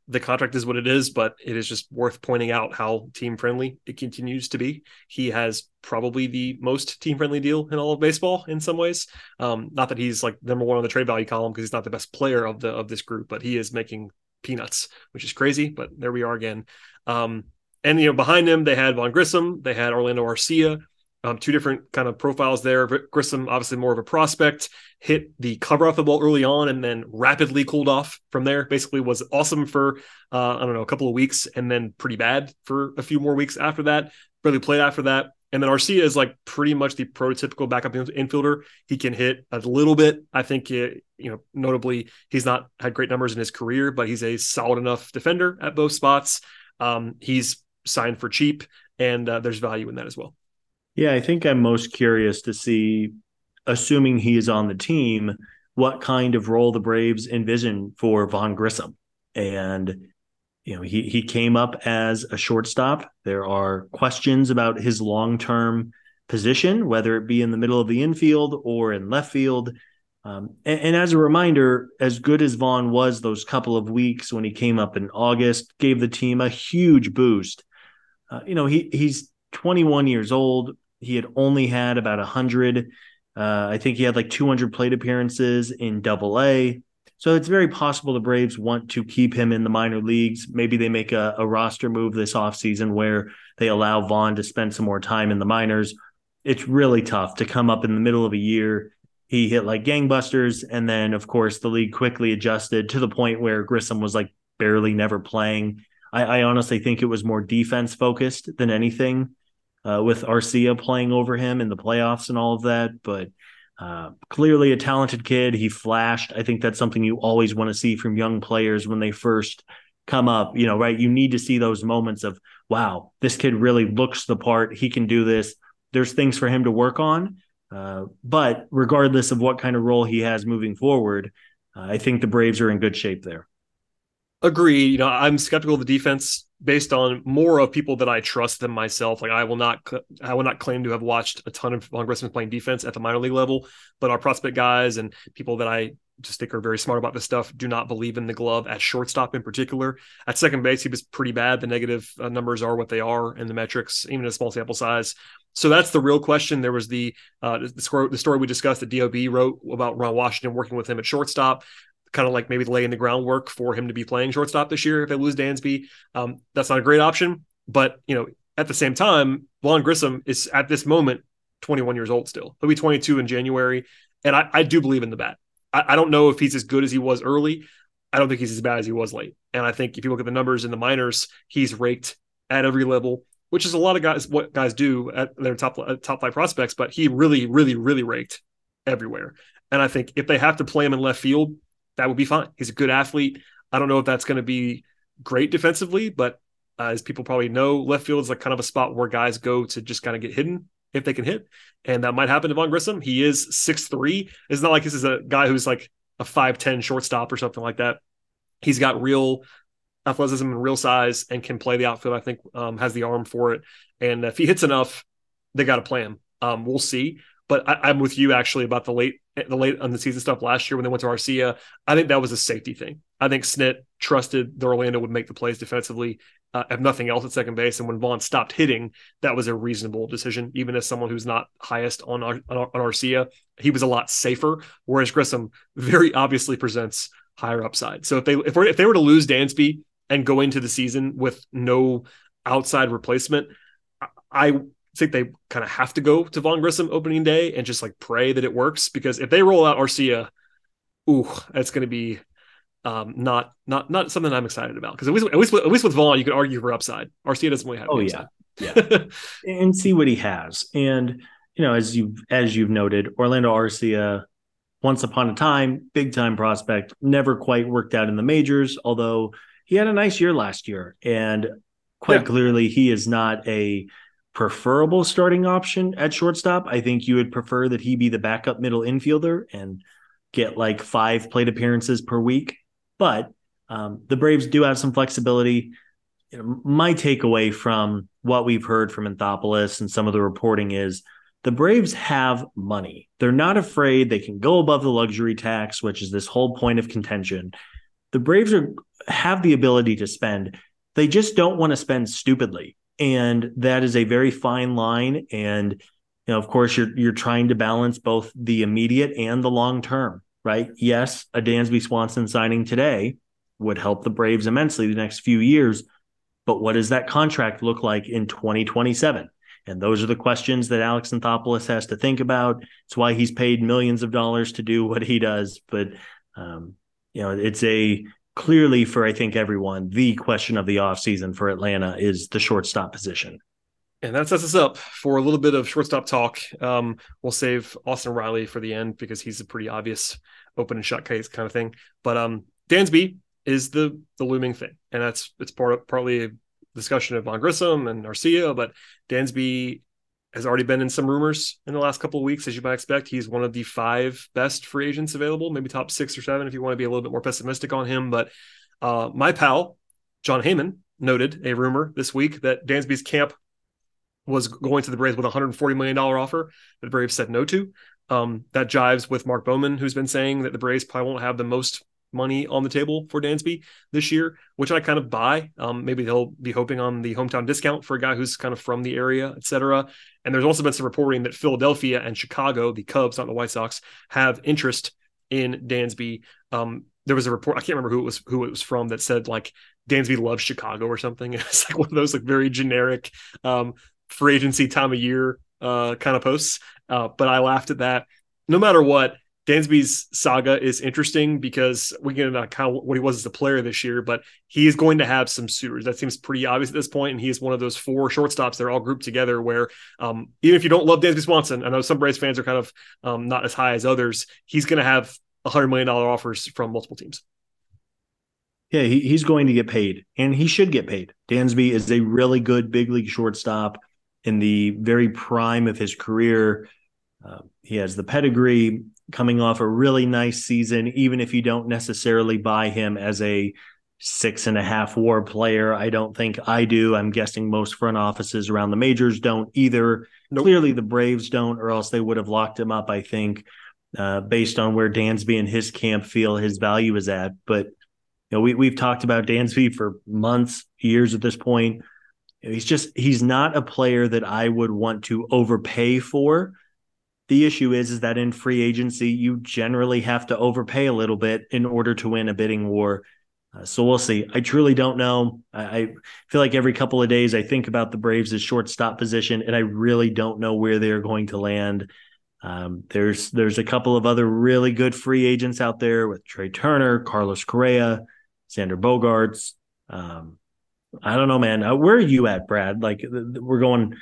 the contract is what it is, but it is just worth pointing out how team friendly it continues to be. He has probably the most team friendly deal in all of baseball in some ways. Um, not that he's like number one on the trade value column because he's not the best player of the of this group, but he is making peanuts, which is crazy. But there we are again. Um, and you know, behind him they had Vaughn Grissom, they had Orlando Arcia. Um, two different kind of profiles there. Grissom, obviously more of a prospect, hit the cover off the ball early on and then rapidly cooled off from there. Basically was awesome for, uh, I don't know, a couple of weeks and then pretty bad for a few more weeks after that. Really played after that. And then Arcia is like pretty much the prototypical backup infielder. He can hit a little bit. I think, it, you know, notably, he's not had great numbers in his career, but he's a solid enough defender at both spots. Um, he's signed for cheap, and uh, there's value in that as well. Yeah, I think I'm most curious to see, assuming he is on the team, what kind of role the Braves envision for Vaughn Grissom. And, you know, he, he came up as a shortstop. There are questions about his long-term position, whether it be in the middle of the infield or in left field. Um, and, and as a reminder, as good as Vaughn was those couple of weeks when he came up in August, gave the team a huge boost. Uh, you know, he he's twenty-one years old. He had only had about one hundred. Uh, I think he had like two hundred plate appearances in Double A. So it's very possible the Braves want to keep him in the minor leagues. Maybe they make a, a roster move this offseason where they allow Vaughn to spend some more time in the minors. It's really tough to come up in the middle of a year. He hit like gangbusters. And then, of course, the league quickly adjusted to the point where Grissom was like barely never playing. I, I honestly think it was more defense focused than anything. Uh, with Arcia playing over him in the playoffs and all of that. But uh, clearly a talented kid. He flashed. I think that's something you always want to see from young players when they first come up, you know, right? You need to see those moments of, wow, this kid really looks the part. He can do this. There's things for him to work on. Uh, but regardless of what kind of role he has moving forward, uh, I think the Braves are in good shape there. Agree. You know, I'm skeptical of the defense based on more of people that I trust than myself. Like I will not, I will not claim to have watched a ton of Vaughn Grissom playing defense at the minor league level, but our prospect guys and people that I just think are very smart about this stuff do not believe in the glove at shortstop in particular. At second base, he was pretty bad. The negative uh, numbers are what they are in the metrics, even a small sample size. So that's the real question. There was the uh, the, story, the story we discussed that D O B wrote about Ron Washington working with him at shortstop, kind of like maybe laying the groundwork for him to be playing shortstop this year if they lose Dansby. Um, that's not a great option. But, you know, at the same time, Vaughn Grissom is at this moment twenty-one years old still. He'll be twenty-two in January. And I, I do believe in the bat. I, I don't know if he's as good as he was early. I don't think he's as bad as he was late. And I think if you look at the numbers in the minors, he's raked at every level, which is a lot of guys, what guys do at their top, top five prospects, but he really, really, really raked everywhere. And I think if they have to play him in left field, that would be fine. He's a good athlete. I don't know if that's going to be great defensively, but uh, as people probably know, left field is like kind of a spot where guys go to just kind of get hidden if they can hit. And that might happen to Vaughn Grissom. He is six three. It's not like this is a guy who's like a five ten shortstop or something like that. He's got real athleticism and real size and can play the outfield. I think um, has the arm for it. And if he hits enough, they got to play him. Um, we'll see. But I, I'm with you actually about the late, the late on the season stuff last year when they went to Arcia. I think that was a safety thing. I think Snit trusted that Orlando would make the plays defensively, uh, if nothing else at second base. And when Vaughn stopped hitting, that was a reasonable decision. Even as someone who's not highest on on, on Arcia, he was a lot safer. Whereas Grissom very obviously presents higher upside. So if they if, we're, if they were to lose Dansby and go into the season with no outside replacement, I think they kind of have to go to Vaughn Grissom opening day and just like pray that it works, because if they roll out Arcia, ooh, that's going to be um, not not not something I'm excited about. Because at least at least with, at least with Vaughn, you could argue for upside. Arcia doesn't really have. Oh yeah, yeah, and see what he has. And you know, as you as you've noted, Orlando Arcia, once upon a time, big time prospect, never quite worked out in the majors. Although he had a nice year last year, and quite yeah. clearly he is not a preferable starting option at shortstop. I think you would prefer that he be the backup middle infielder and get like five plate appearances per week. But um, the Braves do have some flexibility. You know, my takeaway from what we've heard from Anthopoulos and some of the reporting is the Braves have money. They're not afraid. They can go above the luxury tax, which is this whole point of contention. The Braves are have the ability to spend. They just don't want to spend stupidly. And that is a very fine line. And, you know, of course, you're you're trying to balance both the immediate and the long term, right? Yes, a Dansby Swanson signing today would help the Braves immensely the next few years. But what does that contract look like in twenty twenty-seven? And those are the questions that Alex Anthopoulos has to think about. It's why he's paid millions of dollars to do what he does. But, um, you know, it's a clearly for, I think, everyone, the question of the offseason for Atlanta is the shortstop position. And that sets us up for a little bit of shortstop talk. Um, we'll save Austin Riley for the end because he's a pretty obvious open and shut case kind of thing. But um, Dansby is the the looming thing. And that's it's part of, partly a discussion of Vaughn Grissom and Arcia, but Dansby has already been in some rumors in the last couple of weeks, as you might expect. He's one of the five best free agents available, maybe top six or seven if you want to be a little bit more pessimistic on him. But uh, my pal, John Heyman, noted a rumor this week that Dansby's camp was going to the Braves with a one hundred forty million dollars offer that the Braves said no to. Um, that jives with Mark Bowman, who's been saying that the Braves probably won't have the most money on the table for Dansby this year, which I kind of buy. Um, maybe they'll be hoping on the hometown discount for a guy who's kind of from the area, et cetera. And there's also been some reporting that Philadelphia and Chicago, the Cubs, not the White Sox, have interest in Dansby. Um, there was a report, I can't remember who it was, who it was from, that said like Dansby loves Chicago or something. It's like one of those like very generic um, free agency time of year uh, kind of posts. Uh, but I laughed at that. No matter what, Dansby's saga is interesting because we get into kind of what he was as a player this year, but he is going to have some suitors. That seems pretty obvious at this point, and he is one of those four shortstops that are all grouped together where um, even if you don't love Dansby Swanson, I know some Braves fans are kind of um, not as high as others, he's going to have one hundred million dollars offers from multiple teams. Yeah, he, he's going to get paid, and he should get paid. Dansby is a really good big league shortstop in the very prime of his career. Uh, he has the pedigree, coming off a really nice season, even if you don't necessarily buy him as a six and a half WAR player. I don't think I do. I'm guessing most front offices around the majors don't either. Nope. Clearly the Braves don't, or else they would have locked him up, I think, uh, based on where Dansby and his camp feel his value is at. But you know, we, we've talked about Dansby for months, years at this point. He's just, he's not a player that I would want to overpay for. The issue is, is that in free agency, you generally have to overpay a little bit in order to win a bidding war. Uh, so we'll see. I truly don't know. I, I feel like every couple of days I think about the Braves' shortstop position, and I really don't know where they're going to land. Um, there's there's a couple of other really good free agents out there with Trey Turner, Carlos Correa, Xander Bogaerts. Um, I don't know, man. Uh, where are you at, Brad? Like we're going.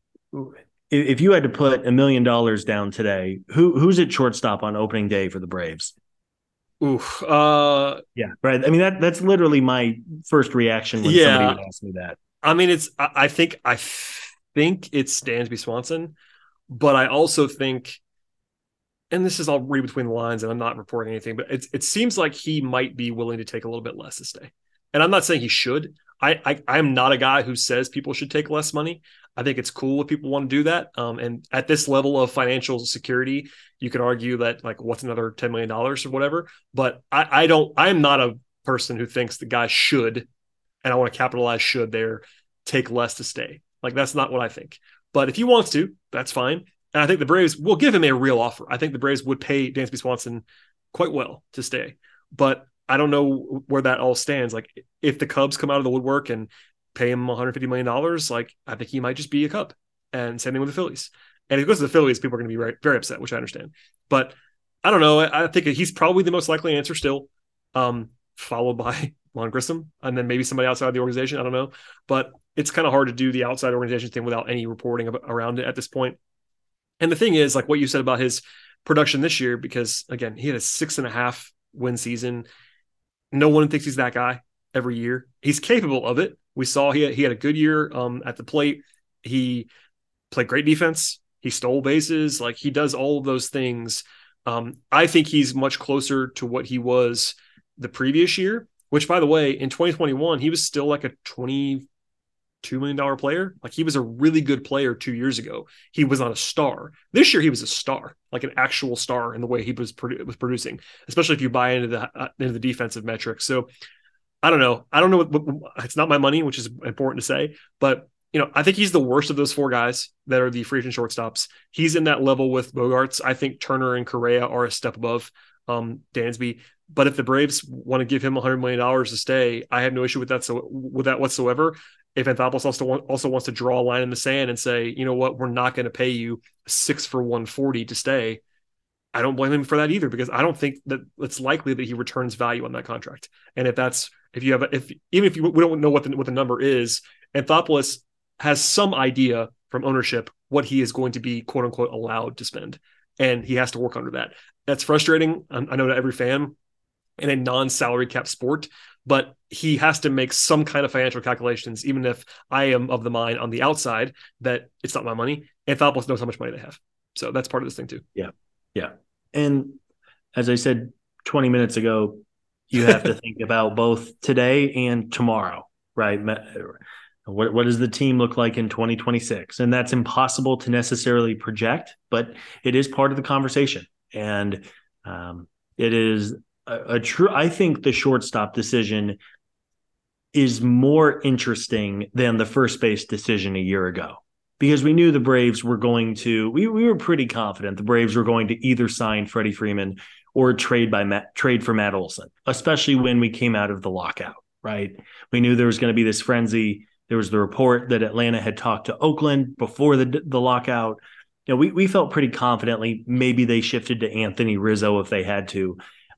If you had to put a million dollars down today, who who's at shortstop on opening day for the Braves? Oof. Uh, yeah, Brad. I mean, that that's literally my first reaction when yeah. somebody would ask me that. I mean, it's I think I think it's Dansby Swanson, but I also think, and this is I'll read between the lines, and I'm not reporting anything, but it it seems like he might be willing to take a little bit less to stay. And I'm not saying he should. I, I I'm not a guy who says people should take less money. I think it's cool if people want to do that. Um, and at this level of financial security, you could argue that like, what's another ten million dollars or whatever. But I, I don't, I'm not a person who thinks the guy should, and I want to capitalize should there, take less to stay. Like, that's not what I think. But if he wants to, that's fine. And I think the Braves will give him a real offer. I think the Braves would pay Dansby Swanson quite well to stay. But I don't know where that all stands. Like, if the Cubs come out of the woodwork and pay him one hundred fifty million dollars, like, I think he might just be a Cub. And same thing with the Phillies. And if he goes to the Phillies, people are going to be very, very upset, which I understand. But I don't know. I, I think he's probably the most likely answer still, um, followed by Vaughn Grissom, and then maybe somebody outside the organization. I don't know. But it's kind of hard to do the outside organization thing without any reporting about, around it at this point. And the thing is, like what you said about his production this year, because, again, he had a six and a half win season. No one thinks he's that guy every year. He's capable of it. We saw he had, he had a good year um, at the plate. He played great defense. He stole bases. Like, he does all of those things. Um, I think he's much closer to what he was the previous year, which, by the way, in twenty twenty-one, he was still like a twenty-two million dollars player. Like, he was a really good player two years ago. He was not a star. This year, he was a star, like an actual star in the way he was, produ- was producing, especially if you buy into the, uh, into the defensive metrics. So I don't know. I don't know. What, what, it's not my money, which is important to say, but you know, I think he's the worst of those four guys that are the free agent shortstops. He's in that level with Bogaerts. I think Turner and Correa are a step above um, Dansby. But if the Braves want to give him one hundred million dollars to stay, I have no issue with that. So with that whatsoever. If Anthopoulos also want, also wants to draw a line in the sand and say, you know what, we're not going to pay you six for one forty to stay, I don't blame him for that either, because I don't think that it's likely that he returns value on that contract. And if that's if you have a, if even if you, we don't know what the what the number is, Anthopoulos has some idea from ownership what he is going to be quote unquote allowed to spend, and he has to work under that. That's frustrating. I know to every fan in a non-salary cap sport, but he has to make some kind of financial calculations, even if I am of the mind on the outside that it's not my money. Anthopoulos knows how much money they have. So that's part of this thing too. Yeah. Yeah. And as I said twenty minutes ago, you have to think about both today and tomorrow, right? What, what does the team look like in twenty twenty-six? And that's impossible to necessarily project, but it is part of the conversation. And um, it is a, a true, I think the shortstop decision is more interesting than the first base decision a year ago, because we knew the Braves were going to, we, we were pretty confident the Braves were going to either sign Freddie Freeman or trade by Matt, trade for Matt Olson, especially when we came out of the lockout, right? We knew there was going to be this frenzy. There was the report that Atlanta had talked to Oakland before the the lockout. You know, we we felt pretty confidently maybe they shifted to Anthony Rizzo if they had to.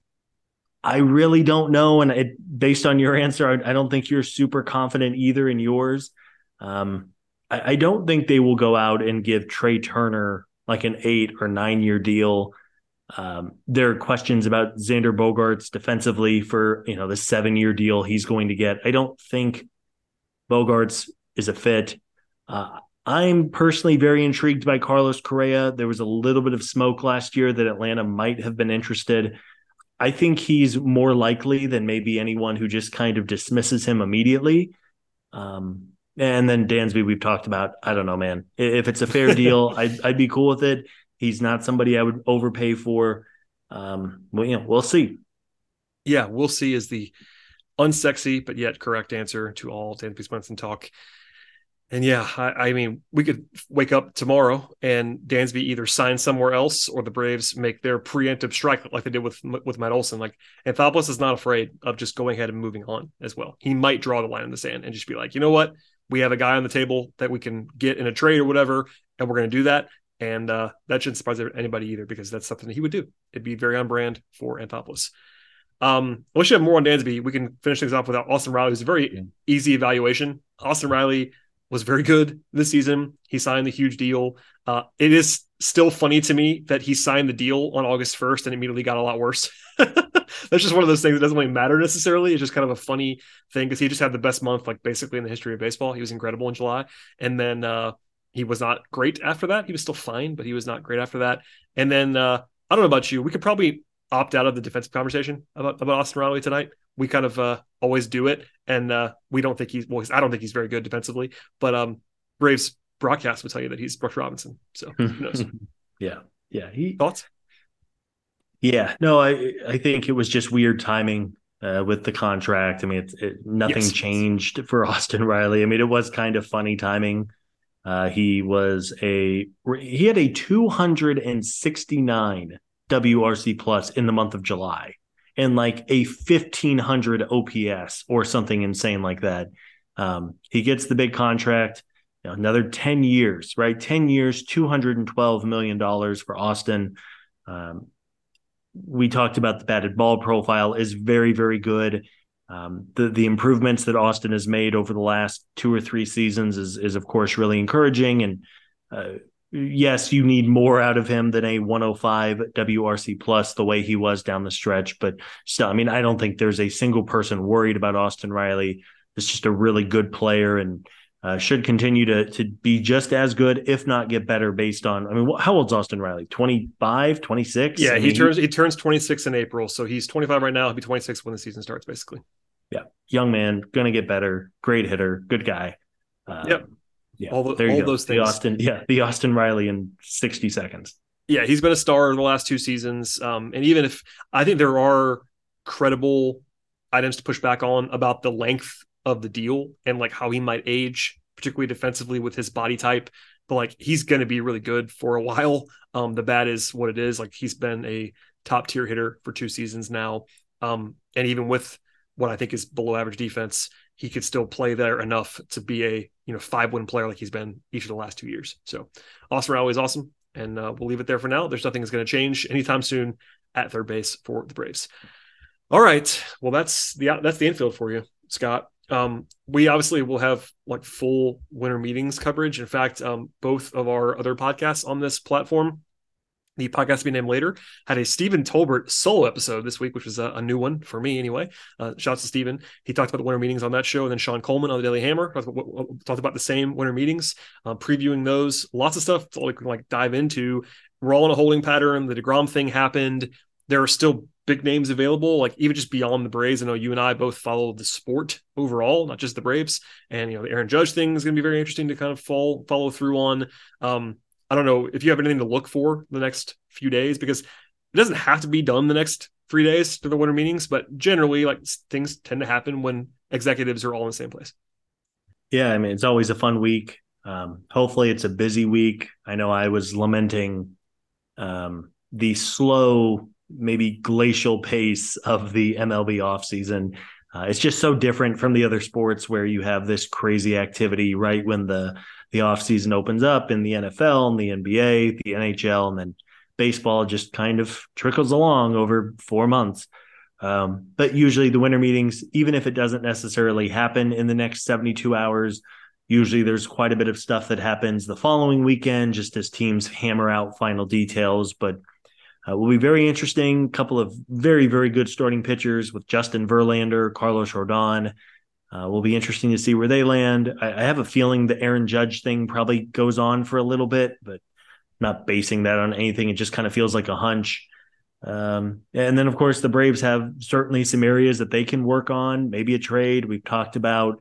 I really don't know, and it, based on your answer, I, I don't think you're super confident either in yours. Um, I, I don't think they will go out and give Trey Turner like an eight or nine year deal. Um, there are questions about Xander Bogaerts defensively for, you know, the seven year deal he's going to get. I don't think Bogaerts is a fit. Uh, I'm personally very intrigued by Carlos Correa. There was a little bit of smoke last year that Atlanta might have been interested. I think he's more likely than maybe anyone who just kind of dismisses him immediately. Um, and then Dansby, we've talked about. I don't know, man. If it's a fair deal, I'd, I'd be cool with it. He's not somebody I would overpay for. Um, well, you know, we'll see. Yeah, we'll see is the unsexy but yet correct answer to all Dansby Swenson talk. And yeah, I, I mean, we could wake up tomorrow and Dansby either signs somewhere else or the Braves make their preemptive strike like they did with with Matt Olson. Like, Anthopoulos is not afraid of just going ahead and moving on as well. He might draw the line in the sand and just be like, you know what? We have a guy on the table that we can get in a trade or whatever, and we're going to do that. And uh, that shouldn't surprise anybody either, because that's something that he would do. It'd be very on brand for Anthopoulos. Um, unless you have more on Dansby, we can finish things off without Austin Riley. It's a very yeah. easy evaluation. Austin Riley was very good this season. He signed the huge deal. Uh, it is still funny to me that he signed the deal on August first and immediately got a lot worse. That's just one of those things that doesn't really matter necessarily. It's just kind of a funny thing because he just had the best month, like basically in the history of baseball. He was incredible in July. And then uh, he was not great after that. He was still fine, but he was not great after that. And then uh, I don't know about you. We could probably opt out of the defensive conversation about, about Austin Riley tonight. We kind of uh, always do it. And uh, we don't think he's, well, I don't think he's very good defensively, but um, Braves broadcast will tell you that he's Brooks Robinson. So who knows? yeah. Yeah. He, Thoughts? Yeah. No, I, I think it was just weird timing uh, with the contract. I mean, it's it, nothing yes. changed for Austin Riley. I mean, it was kind of funny timing. Uh, he was a, he had a two hundred sixty-nine W R C plus in the month of July and like a fifteen hundred O P S or something insane like that. Um, he gets the big contract, you know, another ten years, right? ten years, two hundred twelve million dollars for Austin. Um, we talked about the batted ball profile is very, very good. Um, the, the improvements that Austin has made over the last two or three seasons is, is of course, really encouraging. And uh, yes, you need more out of him than a one oh five W R C plus the way he was down the stretch. But still, I mean, I don't think there's a single person worried about Austin Riley. It's just a really good player and uh, should continue to to be just as good, if not get better based on, I mean, how old's Austin Riley? twenty-five, twenty-six? Yeah, I he mean, turns he turns twenty-six in April. So he's twenty-five right now. He'll be twenty-six when the season starts, basically. Yeah. Young man, going to get better. Great hitter. Good guy. Um, yep. Yeah. All, the, there you all go. those things. The Austin, yeah. The Austin Riley in sixty seconds. Yeah. He's been a star in the last two seasons. Um, and even if I think there are credible items to push back on about the length of the deal and like how he might age, particularly defensively with his body type. But like he's going to be really good for a while. Um, the bat is what it is. Like he's been a top tier hitter for two seasons now. Um, and even with what I think is below average defense, he could still play there enough to be a, you know, five win player like he's been each of the last two years. So Austin Riley is awesome. And uh, we'll leave it there for now. There's nothing that's going to change anytime soon at third base for the Braves. All right. Well, that's the, that's the infield for you, Scott. Um, we obviously will have like full winter meetings coverage. In fact, um, both of our other podcasts on this platform, the podcast to be named later, had a Stephen Tolbert solo episode this week, which was a, a new one for me anyway. Uh, shouts to Stephen. He talked about the winter meetings on that show. And then Sean Coleman on the Daily Hammer talked about, talked about the same winter meetings, uh, previewing those. Lots of stuff to like, like dive into. We're all in a holding pattern. The DeGrom thing happened. There are still big names available, like even just beyond the Braves. I know you and I both follow the sport overall, not just the Braves. And, you know, the Aaron Judge thing is going to be very interesting to kind of fall, follow through on. Um, I don't know if you have anything to look for the next few days, because it doesn't have to be done the next three days to the winter meetings, but generally like things tend to happen when executives are all in the same place. Yeah. I mean, it's always a fun week. Um, hopefully it's a busy week. I know I was lamenting um, the slow, maybe glacial pace of the M L B offseason. Uh, it's just so different from the other sports where you have this crazy activity right when the the offseason opens up in the N F L and the N B A, the N H L, and then baseball just kind of trickles along over four months. Um, but usually the winter meetings, even if it doesn't necessarily happen in the next seventy-two hours, usually there's quite a bit of stuff that happens the following weekend, just as teams hammer out final details. But Uh, will be very interesting. Couple of very, very good starting pitchers with Justin Verlander, Carlos Rodon. Uh, will be interesting to see where they land. I, I have a feeling the Aaron Judge thing probably goes on for a little bit, but not basing that on anything. It just kind of feels like a hunch. Um, and then, of course, the Braves have certainly some areas that they can work on, maybe a trade. We've talked about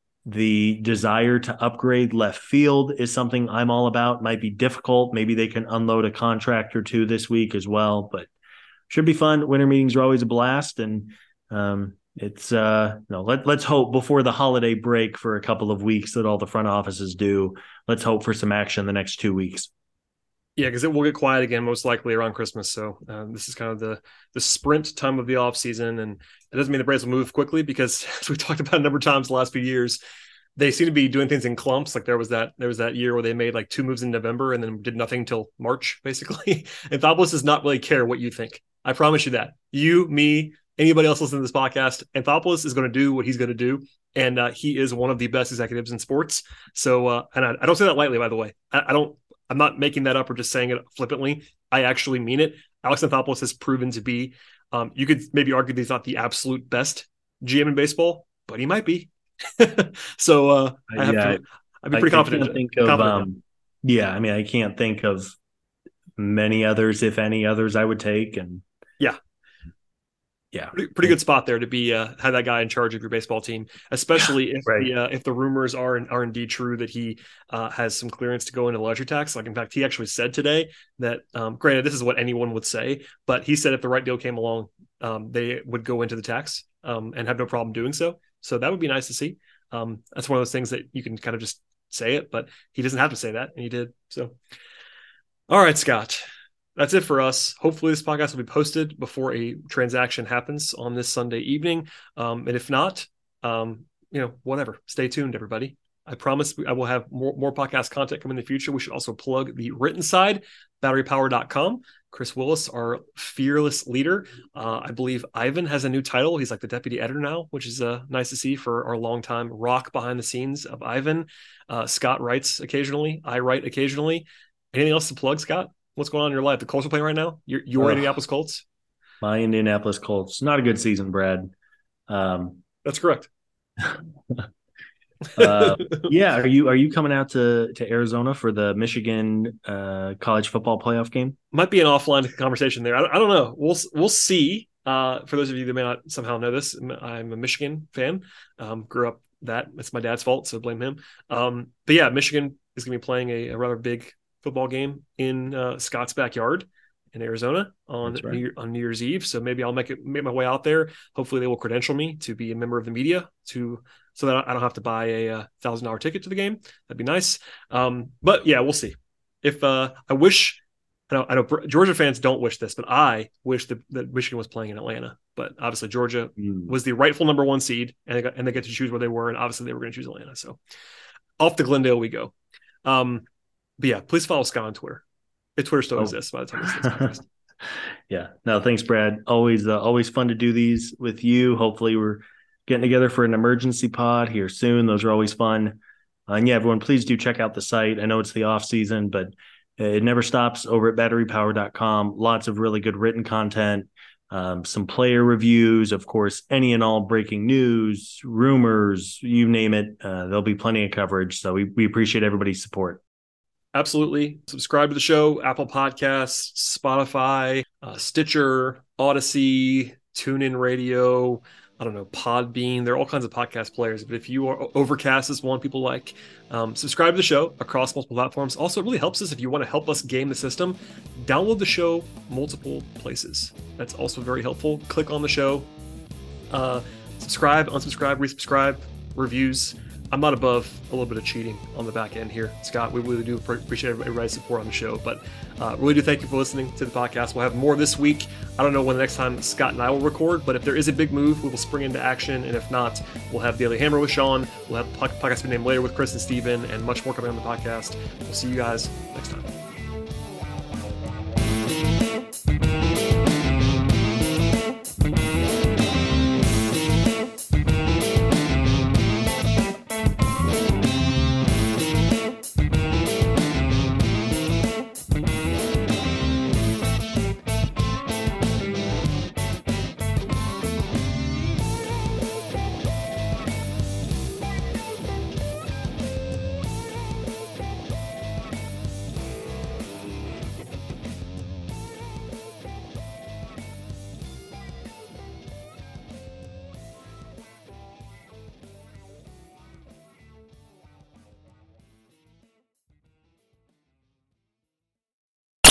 the desire to upgrade left field is something I'm all about. Might be difficult. Maybe they can unload a contract or two this week as well, but should be fun. Winter meetings are always a blast. And um, it's, uh, no, let, let's hope before the holiday break for a couple of weeks that all the front offices do. Let's hope for some action the next two weeks. Yeah, because it will get quiet again, most likely around Christmas. So um, this is kind of the the sprint time of the off season, and it doesn't mean the Braves will move quickly because, as we talked about a number of times the last few years, they seem to be doing things in clumps. Like there was that there was that year where they made like two moves in November and then did nothing until March, basically. And Anthopoulos does not really care what you think. I promise you that. You, me, anybody else listening to this podcast, Anthopoulos is going to do what he's going to do, and uh, he is one of the best executives in sports. So, uh, and I, I don't say that lightly, by the way. I, I don't. I'm not making that up or just saying it flippantly. I actually mean it. Alex Anthopoulos has proven to be, um, you could maybe argue that he's not the absolute best G M in baseball, but he might be. so uh, I have yeah, to, I'd be pretty I, confident. I can't think of, confident um, yeah, I mean, I can't think of many others, if any others I would take. And yeah. Yeah, pretty, pretty good spot there to be uh, have that guy in charge of your baseball team, especially if right. the uh, if the rumors are are indeed true that he uh, has some clearance to go into luxury tax. Like in fact, he actually said today that, um, granted, this is what anyone would say, but he said if the right deal came along, um, they would go into the tax um, and have no problem doing so. So that would be nice to see. Um, that's one of those things that you can kind of just say it, but he doesn't have to say that, and he did. So, all right, Scott. That's it for us. Hopefully this podcast will be posted before a transaction happens on this Sunday evening. Um, and if not, um, you know, whatever, stay tuned, everybody. I promise I will have more, more podcast content come in the future. We should also plug the written side, battery power dot com. Chris Willis, our fearless leader. Uh, I believe Ivan has a new title. He's like the deputy editor now, which is uh, nice to see for our longtime rock behind the scenes of Ivan. Uh, Scott writes occasionally. I write occasionally. Anything else to plug, Scott? What's going on in your life? The Colts are playing right now? Your, your oh, Indianapolis Colts? My Indianapolis Colts. Not a good season, Brad. Um, That's correct. uh, yeah. Are you are you coming out to, to Arizona for the Michigan uh, college football playoff game? Might be an offline conversation there. I, I don't know. We'll we'll see. Uh, for those of you that may not somehow know this, I'm a Michigan fan. Um, grew up that. It's my dad's fault, so blame him. Um, but yeah, Michigan is going to be playing a, a rather big football game in uh, Scott's backyard, in Arizona on right. New Year, on New Year's Eve. So maybe I'll make it make my way out there. Hopefully they will credential me to be a member of the media to so that I don't have to buy a one thousand dollars ticket to the game. That'd be nice. Um, but yeah, we'll see. If uh, I wish, I know, I know Georgia fans don't wish this, but I wish that, that Michigan was playing in Atlanta. But obviously Georgia mm. was the rightful number one seed, and they got, and they get to choose where they were, and obviously they were going to choose Atlanta. So off to Glendale we go. Um, but yeah, please follow Scott on Twitter. If Twitter still oh. exists by the time this is podcast. Yeah. No, thanks, Brad. Always, uh, always fun to do these with you. Hopefully we're getting together for an emergency pod here soon. Those are always fun. Uh, and yeah, everyone, please do check out the site. I know it's the off season, but it never stops over at battery power dot com. Lots of really good written content, um, some player reviews, of course, any and all breaking news, rumors, you name it. Uh, there'll be plenty of coverage. So we, we appreciate everybody's support. Absolutely. Subscribe to the show, Apple Podcasts, Spotify, uh, Stitcher, Odyssey, TuneIn Radio, I don't know, Podbean. There are all kinds of podcast players. But if you are Overcast is one people like, um, subscribe to the show across multiple platforms. Also, it really helps us if you want to help us game the system. Download the show multiple places. That's also very helpful. Click on the show, uh, subscribe, unsubscribe, resubscribe, reviews. I'm not above a little bit of cheating on the back end here, Scott. We really do appreciate everybody's support on the show, but uh, really do thank you for listening to the podcast. We'll have more this week. I don't know when the next time Scott and I will record, but if there is a big move, we will spring into action, and if not, we'll have Daily Hammer with Sean. We'll have podcast named later with Chris and Steven, and much more coming on the podcast. We'll see you guys next time.